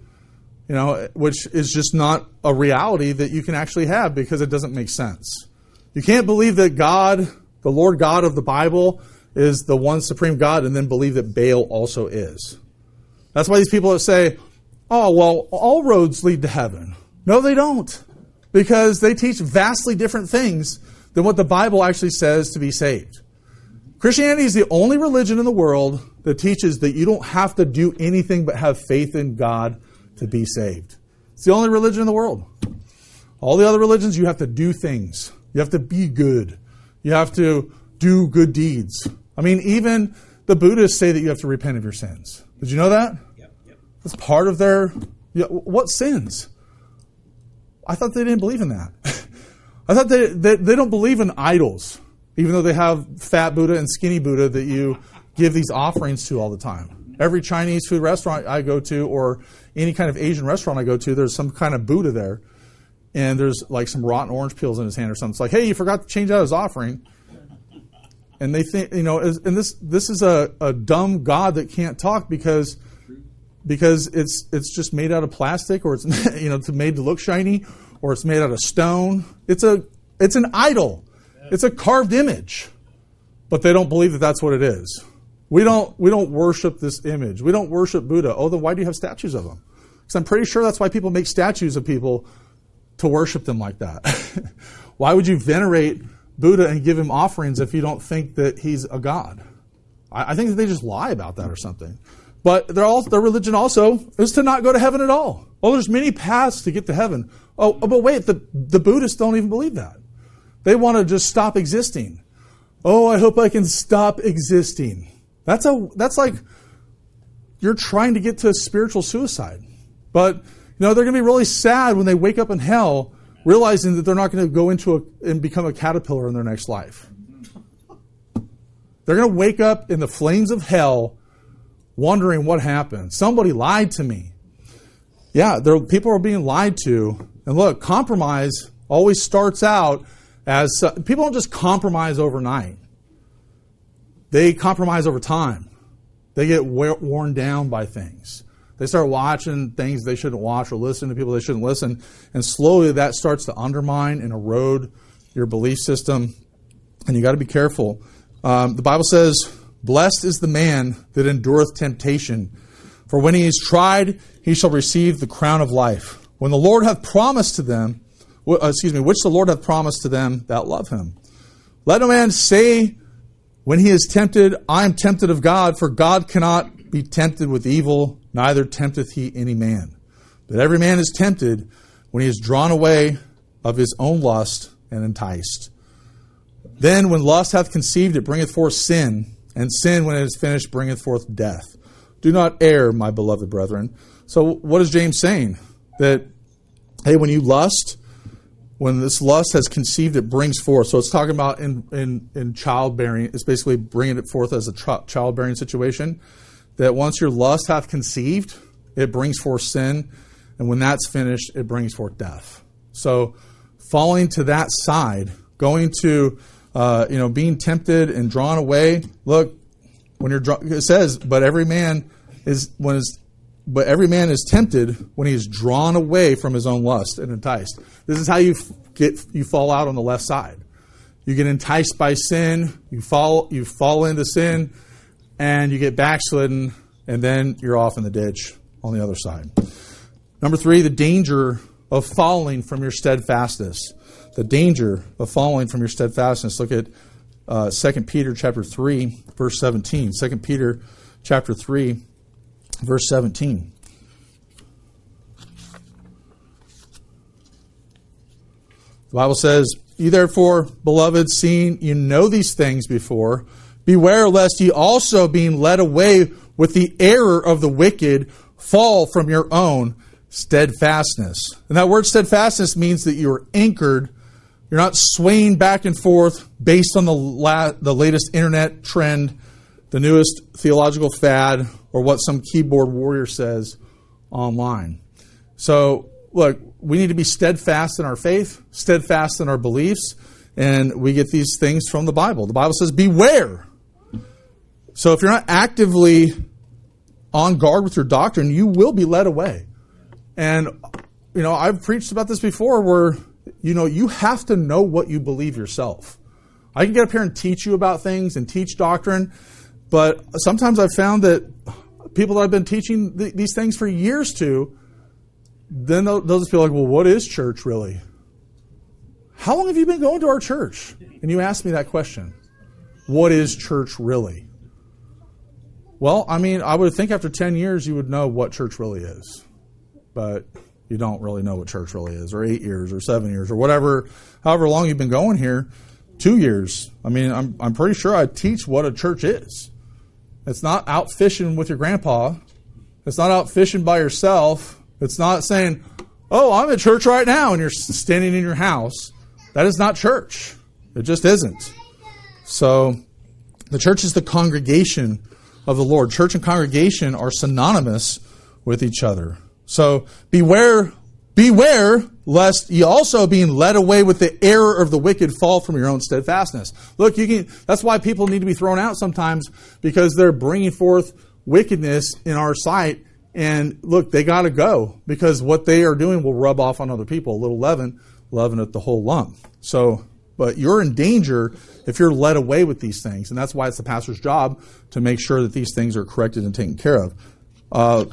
Which is just not a reality that you can actually have because it doesn't make sense. You can't believe that God, the Lord God of the Bible, is the one supreme God and then believe that Baal also is. That's why these people that say, "Oh, well, all roads lead to heaven." No, they don't. Because they teach vastly different things than what the Bible actually says to be saved. Christianity is the only religion in the world that teaches that you don't have to do anything but have faith in God to be saved. It's the only religion in the world. All the other religions, you have to do things. You have to be good. You have to do good deeds. Even the Buddhists say that you have to repent of your sins. Did you know that? Yep. That's part of their... What sins? I thought they didn't believe in that. I thought they don't believe in idols, even though they have fat Buddha and skinny Buddha that you give these offerings to all the time. Every Chinese food restaurant I go to, or any kind of Asian restaurant I go to, there's some kind of Buddha there. And there's like some rotten orange peels in his hand or something. It's like, hey, you forgot to change out his offering. And they think, and this is a dumb God that can't talk because it's just made out of plastic, or it's it's made to look shiny, or it's made out of stone. It's an idol. It's a carved image. But they don't believe that that's what it is. We don't worship this image. We don't worship Buddha. Oh, then why do you have statues of him? Because I'm pretty sure that's why people make statues of people, to worship them like that. Why would you venerate Buddha and give him offerings if you don't think that he's a god? I think that they just lie about that or something. But their religion also is to not go to heaven at all. Oh, there's many paths to get to heaven. Oh, but wait, the Buddhists don't even believe that. They want to just stop existing. Oh, I hope I can stop existing. That's like you're trying to get to spiritual suicide. But they're going to be really sad when they wake up in hell, realizing that they're not going to go and become a caterpillar in their next life. They're going to wake up in the flames of hell, wondering what happened. Somebody lied to me. yeah, people are being lied to. And look, compromise always starts out as people don't just compromise overnight. They compromise over time. They get worn down by things. They start watching things they shouldn't watch or listen to people they shouldn't listen. And slowly that starts to undermine and erode your belief system. And you got to be careful. The Bible says, "Blessed is the man that endureth temptation. For when he is tried, he shall receive the crown of life. When the Lord hath promised to them, which the Lord hath promised to them that love him. Let no man say when he is tempted, I am tempted of God, for God cannot be tempted with evil, neither tempteth he any man. But every man is tempted when he is drawn away of his own lust and enticed. Then when lust hath conceived, it bringeth forth sin, and sin, when it is finished, bringeth forth death. Do not err, my beloved brethren." So what is James saying? That, hey, when you lust, when this lust has conceived, it brings forth. So it's talking about in childbearing. It's basically bringing it forth as a childbearing situation. That once your lust hath conceived, it brings forth sin. And when that's finished, it brings forth death. So falling to that side, going to, being tempted and drawn away. Look, when you're it says, but every man is tempted when he is drawn away from his own lust and enticed. This is how you fall out on the left side. You get enticed by sin, you fall into sin, and you get backslidden, and then you're off in the ditch on the other side. Number 3, the danger of falling from your steadfastness. The danger of falling from your steadfastness. Look at 2 Peter chapter 3, verse 17. 2 Peter chapter 3, verse 17. The Bible says, "Ye therefore, beloved, seeing you know these things before, beware lest ye also, being led away with the error of the wicked, fall from your own steadfastness." And that word steadfastness means that you're anchored. You're not swaying back and forth based on the latest internet trend, the newest theological fad, or what some keyboard warrior says online. So, look, we need to be steadfast in our faith, steadfast in our beliefs, and we get these things from the Bible. The Bible says, beware. So if you're not actively on guard with your doctrine, you will be led away. And, I've preached about this before where, you have to know what you believe yourself. I can get up here and teach you about things and teach doctrine, but sometimes I've found that people that I've been teaching these things for years to, then they'll just be like, well, what is church really? How long have you been going to our church? And you ask me that question. What is church really? Well, I would think after 10 years you would know what church really is. But you don't really know what church really is, or 8 years, or 7 years, or whatever, however long you've been going here, 2 years. I'm pretty sure I teach what a church is. It's not out fishing with your grandpa. It's not out fishing by yourself. It's not saying, oh, I'm at church right now, and you're standing in your house. That is not church. It just isn't. So the church is the congregation of the Lord. Church and congregation are synonymous with each other. So beware lest ye also, being led away with the error of the wicked, fall from your own steadfastness. Look, that's why people need to be thrown out sometimes, because they're bringing forth wickedness in our sight. And look, they got to go, because what they are doing will rub off on other people. A little leaven at the whole lump. So, but you're in danger if you're led away with these things. And that's why it's the pastor's job to make sure that these things are corrected and taken care of.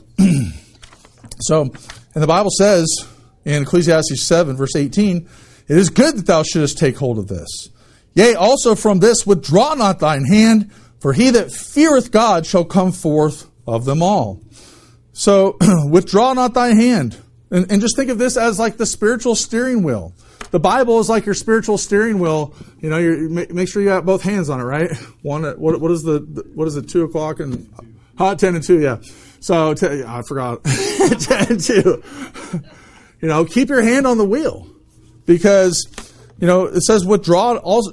And the Bible says in Ecclesiastes 7, verse 18, "It is good that thou shouldest take hold of this. Yea, also from this withdraw not thine hand, for he that feareth God shall come forth of them all." So, withdraw not thy hand. And just think of this as like the spiritual steering wheel. The Bible is like your spiritual steering wheel. Make sure you got both hands on it, right? What is it, 2 o'clock and 10 and 2, yeah. So, I forgot. 10 and 2. Keep your hand on the wheel. Because, it says, withdraw also,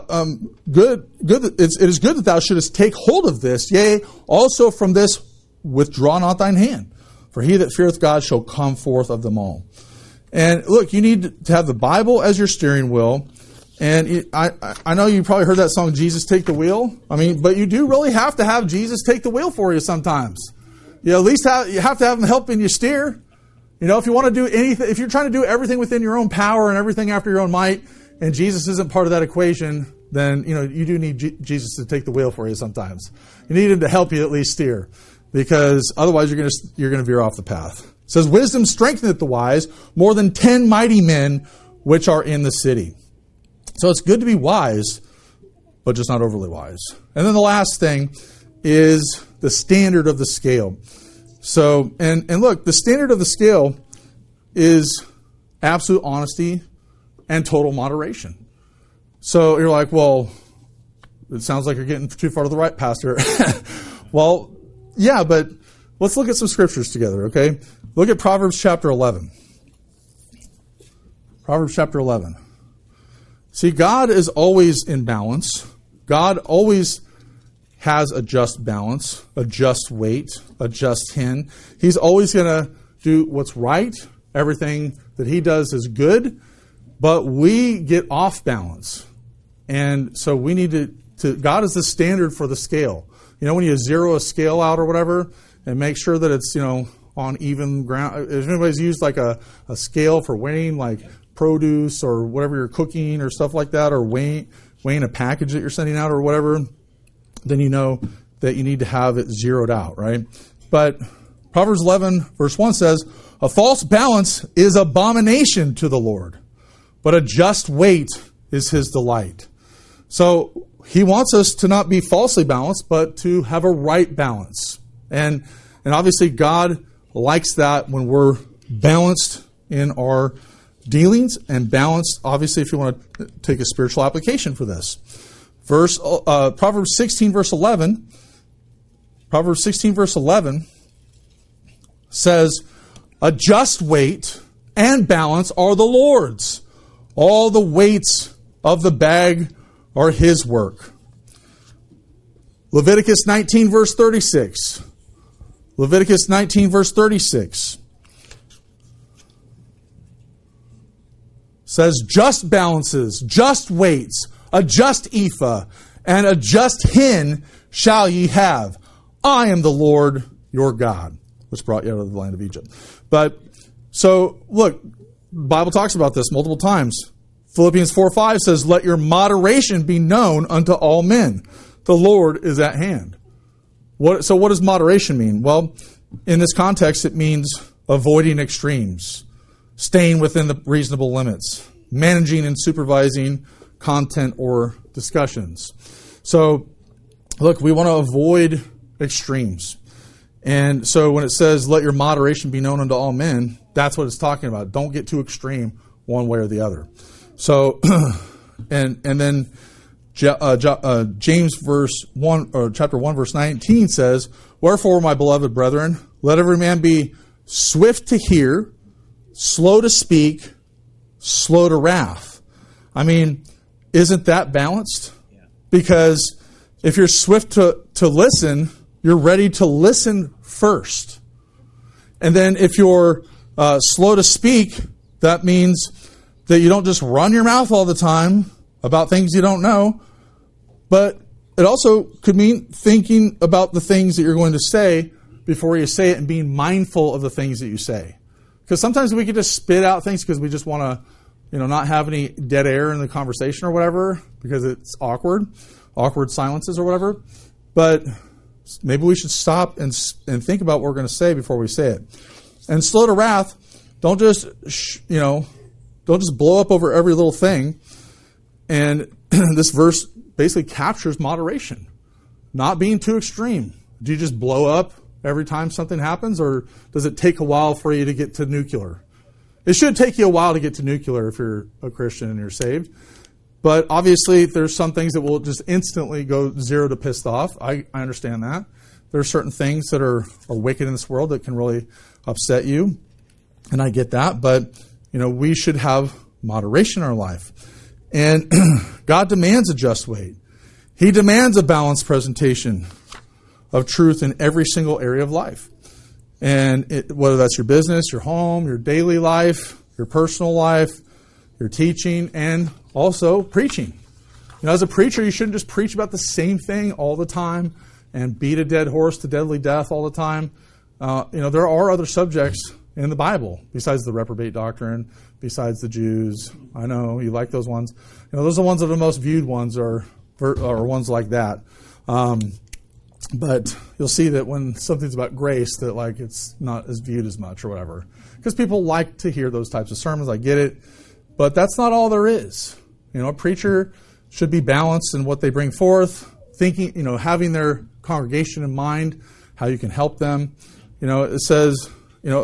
it is good that thou shouldest take hold of this. Yea, also from this withdraw not thine hand. For he that feareth God shall come forth of them all. And look, you need to have the Bible as your steering wheel. And I know you probably heard that song, Jesus Take the Wheel. But you do really have to have Jesus take the wheel for you sometimes. You at least you have to have him helping you steer. If you want to do anything, if you're trying to do everything within your own power and everything after your own might, and Jesus isn't part of that equation, then you do need Jesus to take the wheel for you sometimes. You need him to help you at least steer, because otherwise you're going to veer off the path. It says, wisdom strengtheneth the wise more than 10 mighty men which are in the city. So it's good to be wise, but just not overly wise. And then the last thing is the standard of the scale. So, and look, the standard of the scale is absolute honesty and total moderation. So you're like, well, it sounds like you're getting too far to the right, Pastor. Well, yeah, but let's look at some scriptures together, okay? Look at Proverbs chapter 11. Proverbs chapter 11. See, God is always in balance. God always has a just balance, a just weight, a just hin. He's always going to do what's right. Everything that he does is good, but we get off balance. And so we need to God is the standard for the scale. When you zero a scale out or whatever and make sure that it's, on even ground. If anybody's used like a scale for weighing like produce or whatever you're cooking or stuff like that, or weighing a package that you're sending out or whatever, then you know that you need to have it zeroed out, right? But Proverbs 11 verse 1 says, a false balance is abomination to the Lord, but a just weight is his delight. So he wants us to not be falsely balanced, but to have a right balance. And obviously God likes that when we're balanced in our dealings, and balanced, obviously, if you want to take a spiritual application for this. Proverbs 16 verse 11. Proverbs 16 verse 11 says, a just weight and balance are the Lord's. All the weights of the bag are his work. Leviticus 19 verse 36. Leviticus 19 verse 36 says, just balances, just weights, a just ephah, and a just hin shall ye have. I am the Lord your God, which brought you out of the land of Egypt. But, so, look, the Bible talks about this multiple times. Philippians 4:5 says, let your moderation be known unto all men. The Lord is at hand. So what does moderation mean? Well, in this context, it means avoiding extremes, staying within the reasonable limits, managing and supervising content or discussions. So, look, we want to avoid extremes. And so when it says, let your moderation be known unto all men, that's what it's talking about. Don't get too extreme one way or the other. So, and then James chapter 1 verse 19 says, wherefore, my beloved brethren, let every man be swift to hear, slow to speak, slow to wrath. Isn't that balanced? Yeah. Because if you're swift to listen, you're ready to listen first. And then if you're slow to speak, that means that you don't just run your mouth all the time about things you don't know, but it also could mean thinking about the things that you're going to say before you say it and being mindful of the things that you say. Because sometimes we can just spit out things because we just want to, not have any dead air in the conversation or whatever because it's awkward silences or whatever. But maybe we should stop and think about what we're going to say before we say it. And slow to wrath, don't just blow up over every little thing. And this verse basically captures moderation, not being too extreme. Do you just blow up every time something happens, or does it take a while for you to get to nuclear? It should take you a while to get to nuclear if you're a Christian and you're saved. But obviously, there's some things that will just instantly go zero to pissed off. I understand that. There are certain things that are wicked in this world that can really upset you. And I get that. But, we should have moderation in our life. And God demands a just weight. He demands a balanced presentation of truth in every single area of life. And whether that's your business, your home, your daily life, your personal life, your teaching, and also preaching. As a preacher, you shouldn't just preach about the same thing all the time and beat a dead horse to deadly death all the time. There are other subjects in the Bible besides the reprobate doctrine, besides the Jews. I know you like those ones. Those are the ones that are the most viewed ones are ones like that. But you'll see that when something's about grace, that it's not as viewed as much or whatever, because people like to hear those types of sermons. I get it, but that's not all there is. A preacher should be balanced in what they bring forth, thinking, having their congregation in mind, how you can help them. It says, here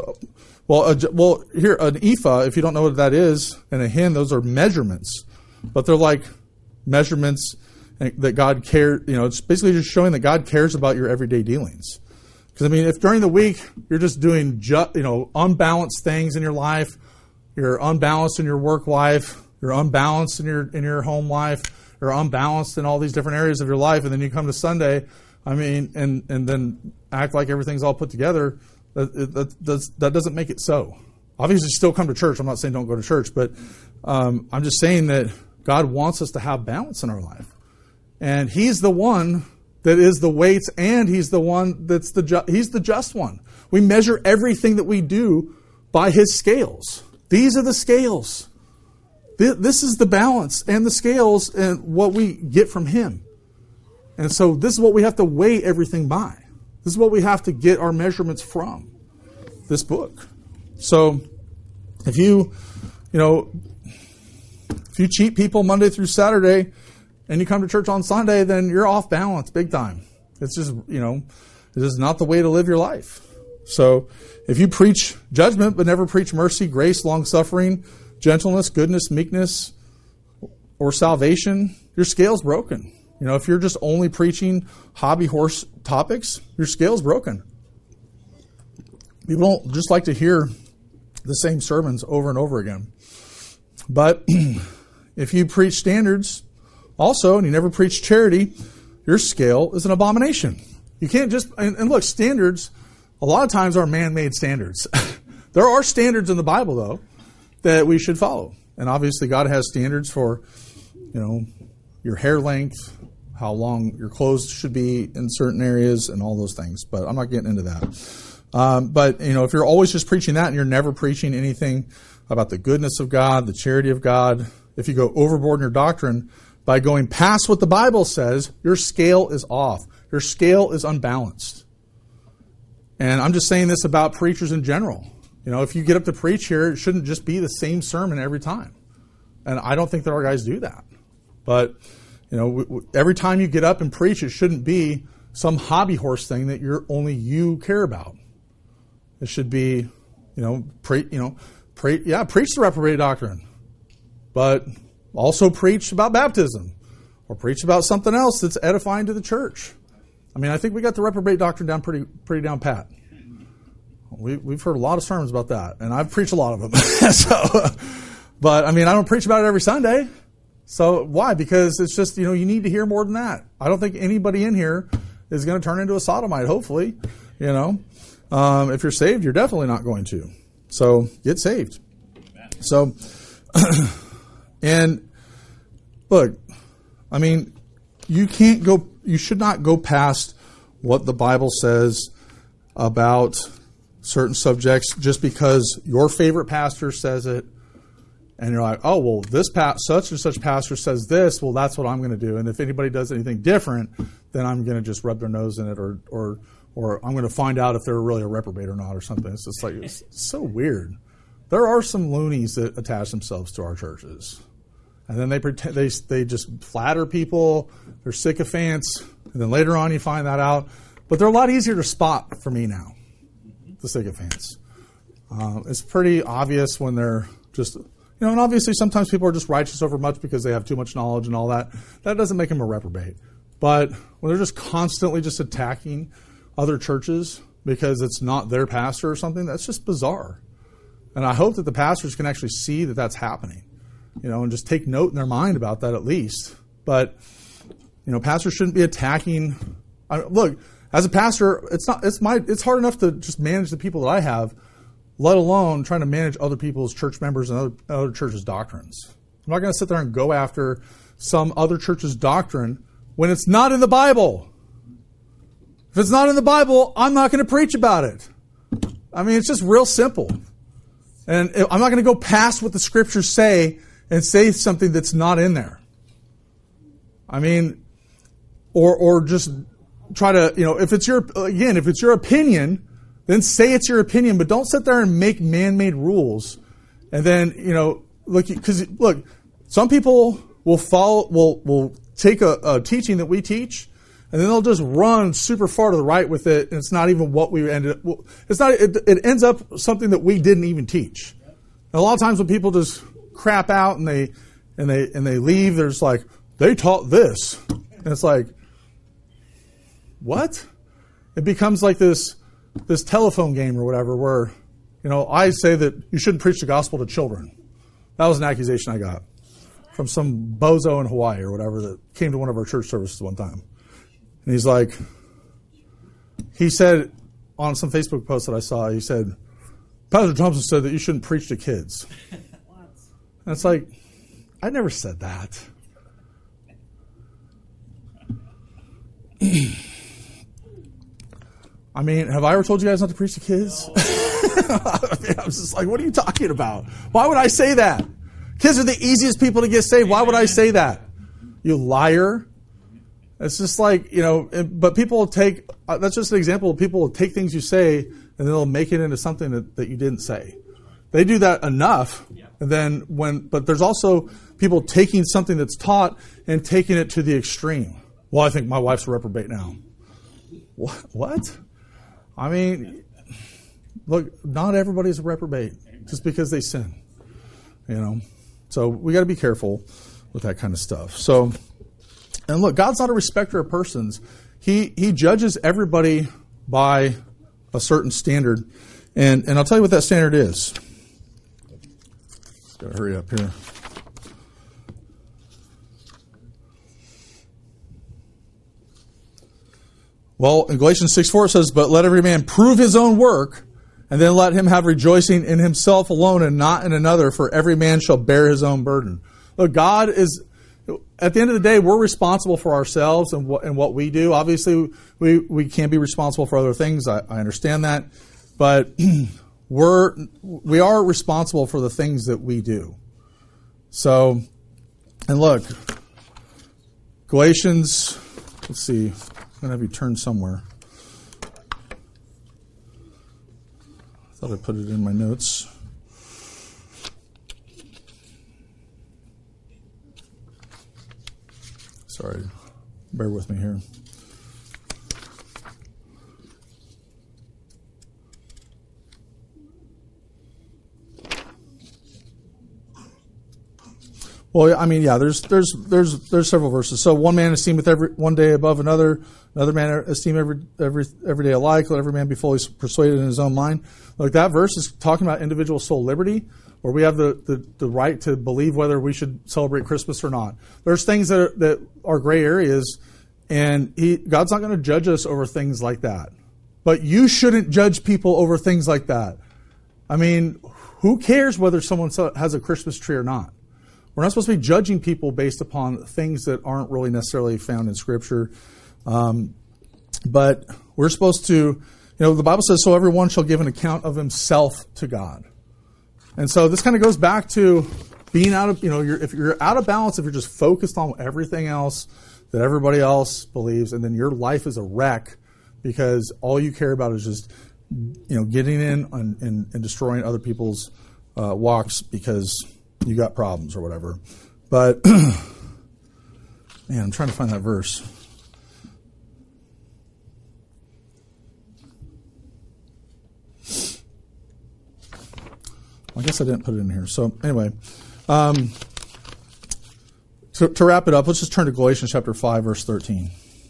an ephah, if you don't know what that is, and a hin, those are measurements, but they're like measurements that God cares. It's basically just showing that God cares about your everyday dealings. Because if during the week you're just doing unbalanced things in your life, you're unbalanced in your work life, you're unbalanced in your home life, you're unbalanced in all these different areas of your life, and then you come to Sunday, and then act like everything's all put together. That doesn't make it so. Obviously, still come to church. I'm not saying don't go to church, but I'm just saying that God wants us to have balance in our life. And He's the one that is the weights, and He's the one that's He's the just one. We measure everything that we do by His scales. These are the scales. This is the balance and the scales and what we get from Him. And so this is what we have to weigh everything by. This is what we have to get our measurements from, this book. So if you cheat people Monday through Saturday and you come to church on Sunday, then you're off balance big time. It's just, this is not the way to live your life. So if you preach judgment but never preach mercy, grace, long-suffering, gentleness, goodness, meekness, or salvation, your scale's broken. If you're just only preaching hobby horse topics, your scale's broken. People don't just like to hear the same sermons over and over again. But if you preach standards also, and you never preach charity, your scale is an abomination. You can't just, and look, standards, a lot of times are man-made standards. There are standards in the Bible, though, that we should follow. And obviously God has standards for, your hair length, how long your clothes should be in certain areas, and all those things. But I'm not getting into that. But if you're always just preaching that and you're never preaching anything about the goodness of God, the charity of God, if you go overboard in your doctrine by going past what the Bible says, your scale is off. Your scale is unbalanced. And I'm just saying this about preachers in general. If you get up to preach here, it shouldn't just be the same sermon every time. And I don't think that our guys do that. But, every time you get up and preach, it shouldn't be some hobby horse thing that only you care about. It should be, preach the reprobate doctrine, but also preach about baptism or preach about something else that's edifying to the church. I think we got the reprobate doctrine down pretty down pat. We've heard a lot of sermons about that, and I've preached a lot of them. But I don't preach about it every Sunday. So why? Because it's just, you need to hear more than that. I don't think anybody in here is going to turn into a sodomite, hopefully. If you're saved, you're definitely not going to. So get saved. So, and look, you should not go past what the Bible says about certain subjects just because your favorite pastor says it. And you're like, oh, well, such and such pastor says this. Well, that's what I'm going to do. And if anybody does anything different, then I'm going to just rub their nose in it, or I'm going to find out if they're really a reprobate or not, or something. It's just it's so weird. There are some loonies that attach themselves to our churches, and then they pretend they just flatter people. They're sycophants, and then later on you find that out. But they're a lot easier to spot for me now. The sycophants. It's pretty obvious when they're just. And obviously sometimes people are just righteous over much because they have too much knowledge and all that. That doesn't make them a reprobate. But when they're just constantly just attacking other churches because it's not their pastor or something, that's just bizarre. And I hope that the pastors can actually see that that's happening, and just take note in their mind about that at least. But, pastors shouldn't be attacking. Look, As a pastor, it's hard enough to just manage the people that I have, let alone trying to manage other people's church members and other churches' doctrines. I'm not going to sit there and go after some other church's doctrine when it's not in the Bible. If it's not in the Bible, I'm not going to preach about it. I mean, it's just real simple. And I'm not going to go past what the scriptures say and say something that's not in there. I mean, or just try to, if it's your opinion, then say it's your opinion, but don't sit there and make man-made rules. And then, look, some people will take a teaching that we teach, and then they'll just run super far to the right with it, and it's not even what we ended up. It ends up something that we didn't even teach. And a lot of times when people just crap out and they leave, there's like, they taught this, and it's like, what? It becomes like this telephone game or whatever, where I say that you shouldn't preach the gospel to children. That was an accusation I got from some bozo in Hawaii or whatever that came to one of our church services one time. And he's like, he said on some Facebook post that I saw, he said, Pastor Thompson said that you shouldn't preach to kids. And it's like, I never said that. I mean, have I ever told you guys not to preach to kids? I was just like, what are you talking about? Why would I say that? Kids are the easiest people to get saved. Why would I say that? You liar. It's just like, but people will take, that's just an example of people will take things you say and they'll make it into something that you didn't say. They do that enough. And then but there's also people taking something that's taught and taking it to the extreme. Well, I think my wife's a reprobate now. What? I mean, look, not everybody's a reprobate just because they sin. So we got to be careful with that kind of stuff. So, and look, God's not a respecter of persons. He judges everybody by a certain standard. And I'll tell you what that standard is. Got to hurry up here. Well, in Galatians 6:4 it says, but let every man prove his own work, and then let him have rejoicing in himself alone and not in another, for every man shall bear his own burden. Look, God is, at the end of the day, we're responsible for ourselves and what we do. Obviously, we can't be responsible for other things. I understand that. But we are responsible for the things that we do. So, and look, Galatians, let's see, I'm going to have you turn somewhere. I thought I put it in my notes. Sorry, bear with me here. Well, I mean, yeah, there's several verses. So one man esteemeth one day above another man esteem every day alike. Let every man be fully persuaded in his own mind. Like that verse is talking about individual soul liberty, where we have the right to believe whether we should celebrate Christmas or not. There's things that are gray areas, and God's not going to judge us over things like that. But you shouldn't judge people over things like that. I mean, who cares whether someone has a Christmas tree or not? We're not supposed to be judging people based upon things that aren't really necessarily found in Scripture. But we're supposed to, the Bible says, so everyone shall give an account of himself to God. And so this kind of goes back to being out of, if you're out of balance, if you're just focused on everything else that everybody else believes, and then your life is a wreck because all you care about is just, getting in and destroying other people's walks because you got problems or whatever. But, man, I'm trying to find that verse. I guess I didn't put it in here. So anyway, to wrap it up, let's just turn to Galatians chapter 5, verse 13.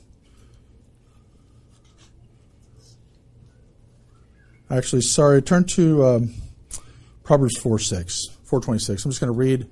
Actually, sorry, turn to Proverbs 4:26. I'm just going to read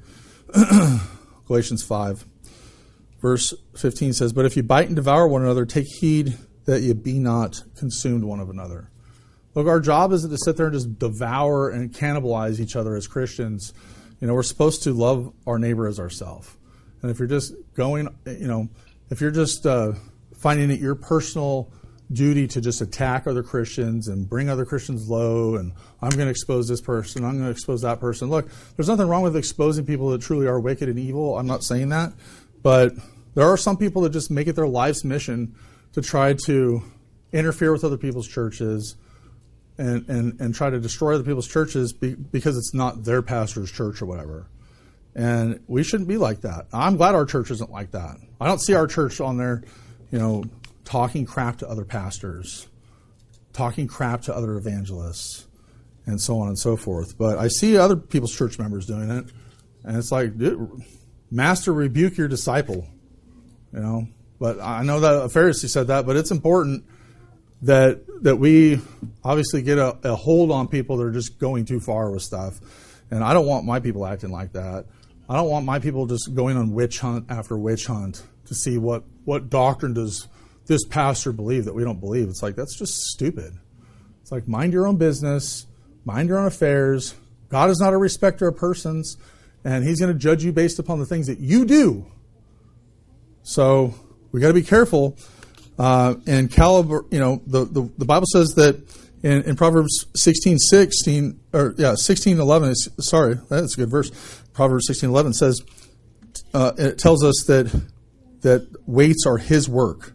Galatians 5. Verse 15 says, but if you bite and devour one another, take heed that you be not consumed one of another. Look, our job isn't to sit there and just devour and cannibalize each other as Christians. We're supposed to love our neighbor as ourselves. And if you're just going, if you're just finding it your personal duty to just attack other Christians and bring other Christians low, and I'm going to expose this person, I'm going to expose that person. Look, there's nothing wrong with exposing people that truly are wicked and evil. I'm not saying that. But there are some people that just make it their life's mission to try to interfere with other people's churches and try to destroy other people's churches because it's not their pastor's church or whatever. And we shouldn't be like that. I'm glad our church isn't like that. I don't see our church on there, talking crap to other pastors, talking crap to other evangelists, and so on and so forth. But I see other people's church members doing it, and it's like, dude, Master, rebuke your disciple. But I know that a Pharisee said that, but it's important that we obviously get a hold on people that are just going too far with stuff. And I don't want my people acting like that. I don't want my people just going on witch hunt after witch hunt to see what doctrine does this pastor believe that we don't believe. It's like, that's just stupid. It's like, mind your own business, mind your own affairs. God is not a respecter of persons, and he's going to judge you based upon the things that you do. So we got to be careful. And caliber, the Bible says that in Proverbs 16:11. Sorry, that's a good verse. Proverbs 16:11 says it tells us that weights are His work,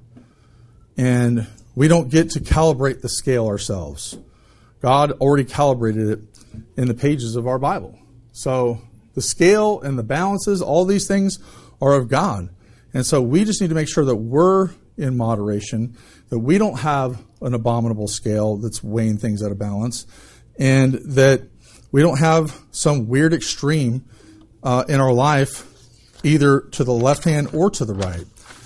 and we don't get to calibrate the scale ourselves. God already calibrated it in the pages of our Bible. So the scale and the balances, all these things are of God. And so we just need to make sure that we're in moderation, that we don't have an abominable scale that's weighing things out of balance, and that we don't have some weird extreme in our life, either to the left hand or to the right.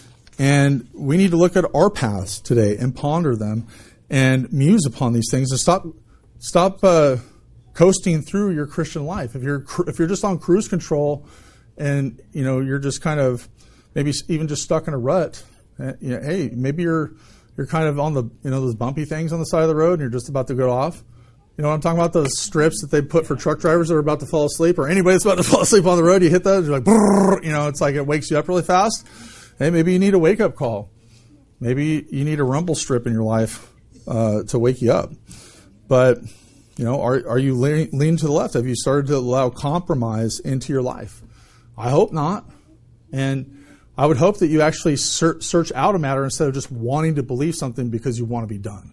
And we need to look at our paths today and ponder them and muse upon these things and stop coasting through your Christian life. If you're just on cruise control and you're just kind of maybe even just stuck in a rut, hey, maybe you're kind of on the those bumpy things on the side of the road and you're just about to go off. You know what I'm talking about? Those strips that they put for truck drivers that are about to fall asleep, or anybody that's about to fall asleep on the road. You hit those, you're like, brrr, it's like it wakes you up really fast. Hey, maybe you need a wake up call. Maybe you need a rumble strip in your life to wake you up. But are you leaning to the left? Have you started to allow compromise into your life? I hope not. And I would hope that you actually search out a matter instead of just wanting to believe something because you want to be done.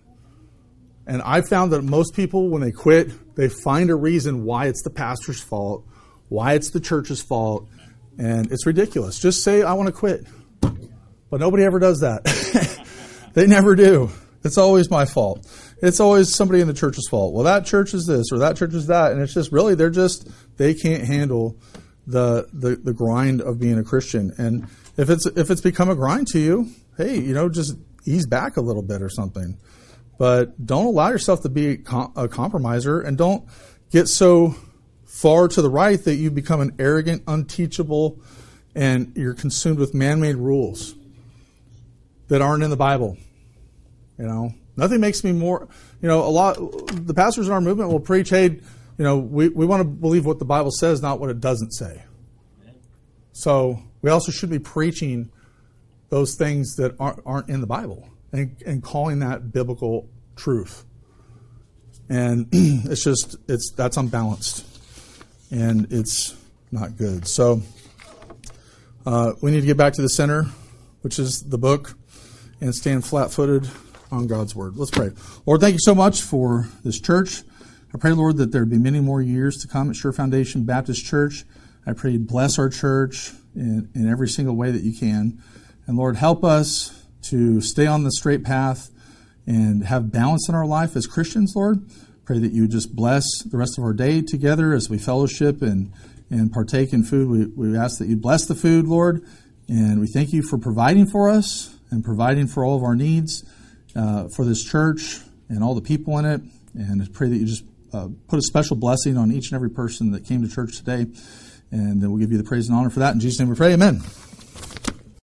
And I found that most people, when they quit, they find a reason why it's the pastor's fault, why it's the church's fault, and it's ridiculous. Just say, I want to quit. But nobody ever does that. They never do. It's always my fault. It's always somebody in the church's fault. Well, that church is this or that church is that. And it's just really, they can't handle the grind of being a Christian. And if it's become a grind to you, hey, just ease back a little bit or something. But don't allow yourself to be a compromiser, and don't get so far to the right that you become an arrogant, unteachable, and you're consumed with man-made rules that aren't in the Bible. Nothing makes me more, the pastors in our movement will preach, hey, we want to believe what the Bible says, not what it doesn't say. So we also should be preaching those things that aren't in the Bible and calling that biblical truth. And that's unbalanced, and it's not good. So we need to get back to the center, which is the book, and stand flat-footed on God's word. Let's pray. Lord, thank you so much for this church. I pray, Lord, that there be many more years to come at Sure Foundation Baptist Church. I pray you bless our church in every single way that you can. And Lord, help us to stay on the straight path and have balance in our life as Christians, Lord. Pray that you just bless the rest of our day together as we fellowship and partake in food. We ask that you bless the food, Lord. And we thank you for providing for us and providing for all of our needs for this church and all the people in it. And I pray that you just put a special blessing on each and every person that came to church today. And then we'll give you the praise and honor for that. In Jesus' name we pray, amen.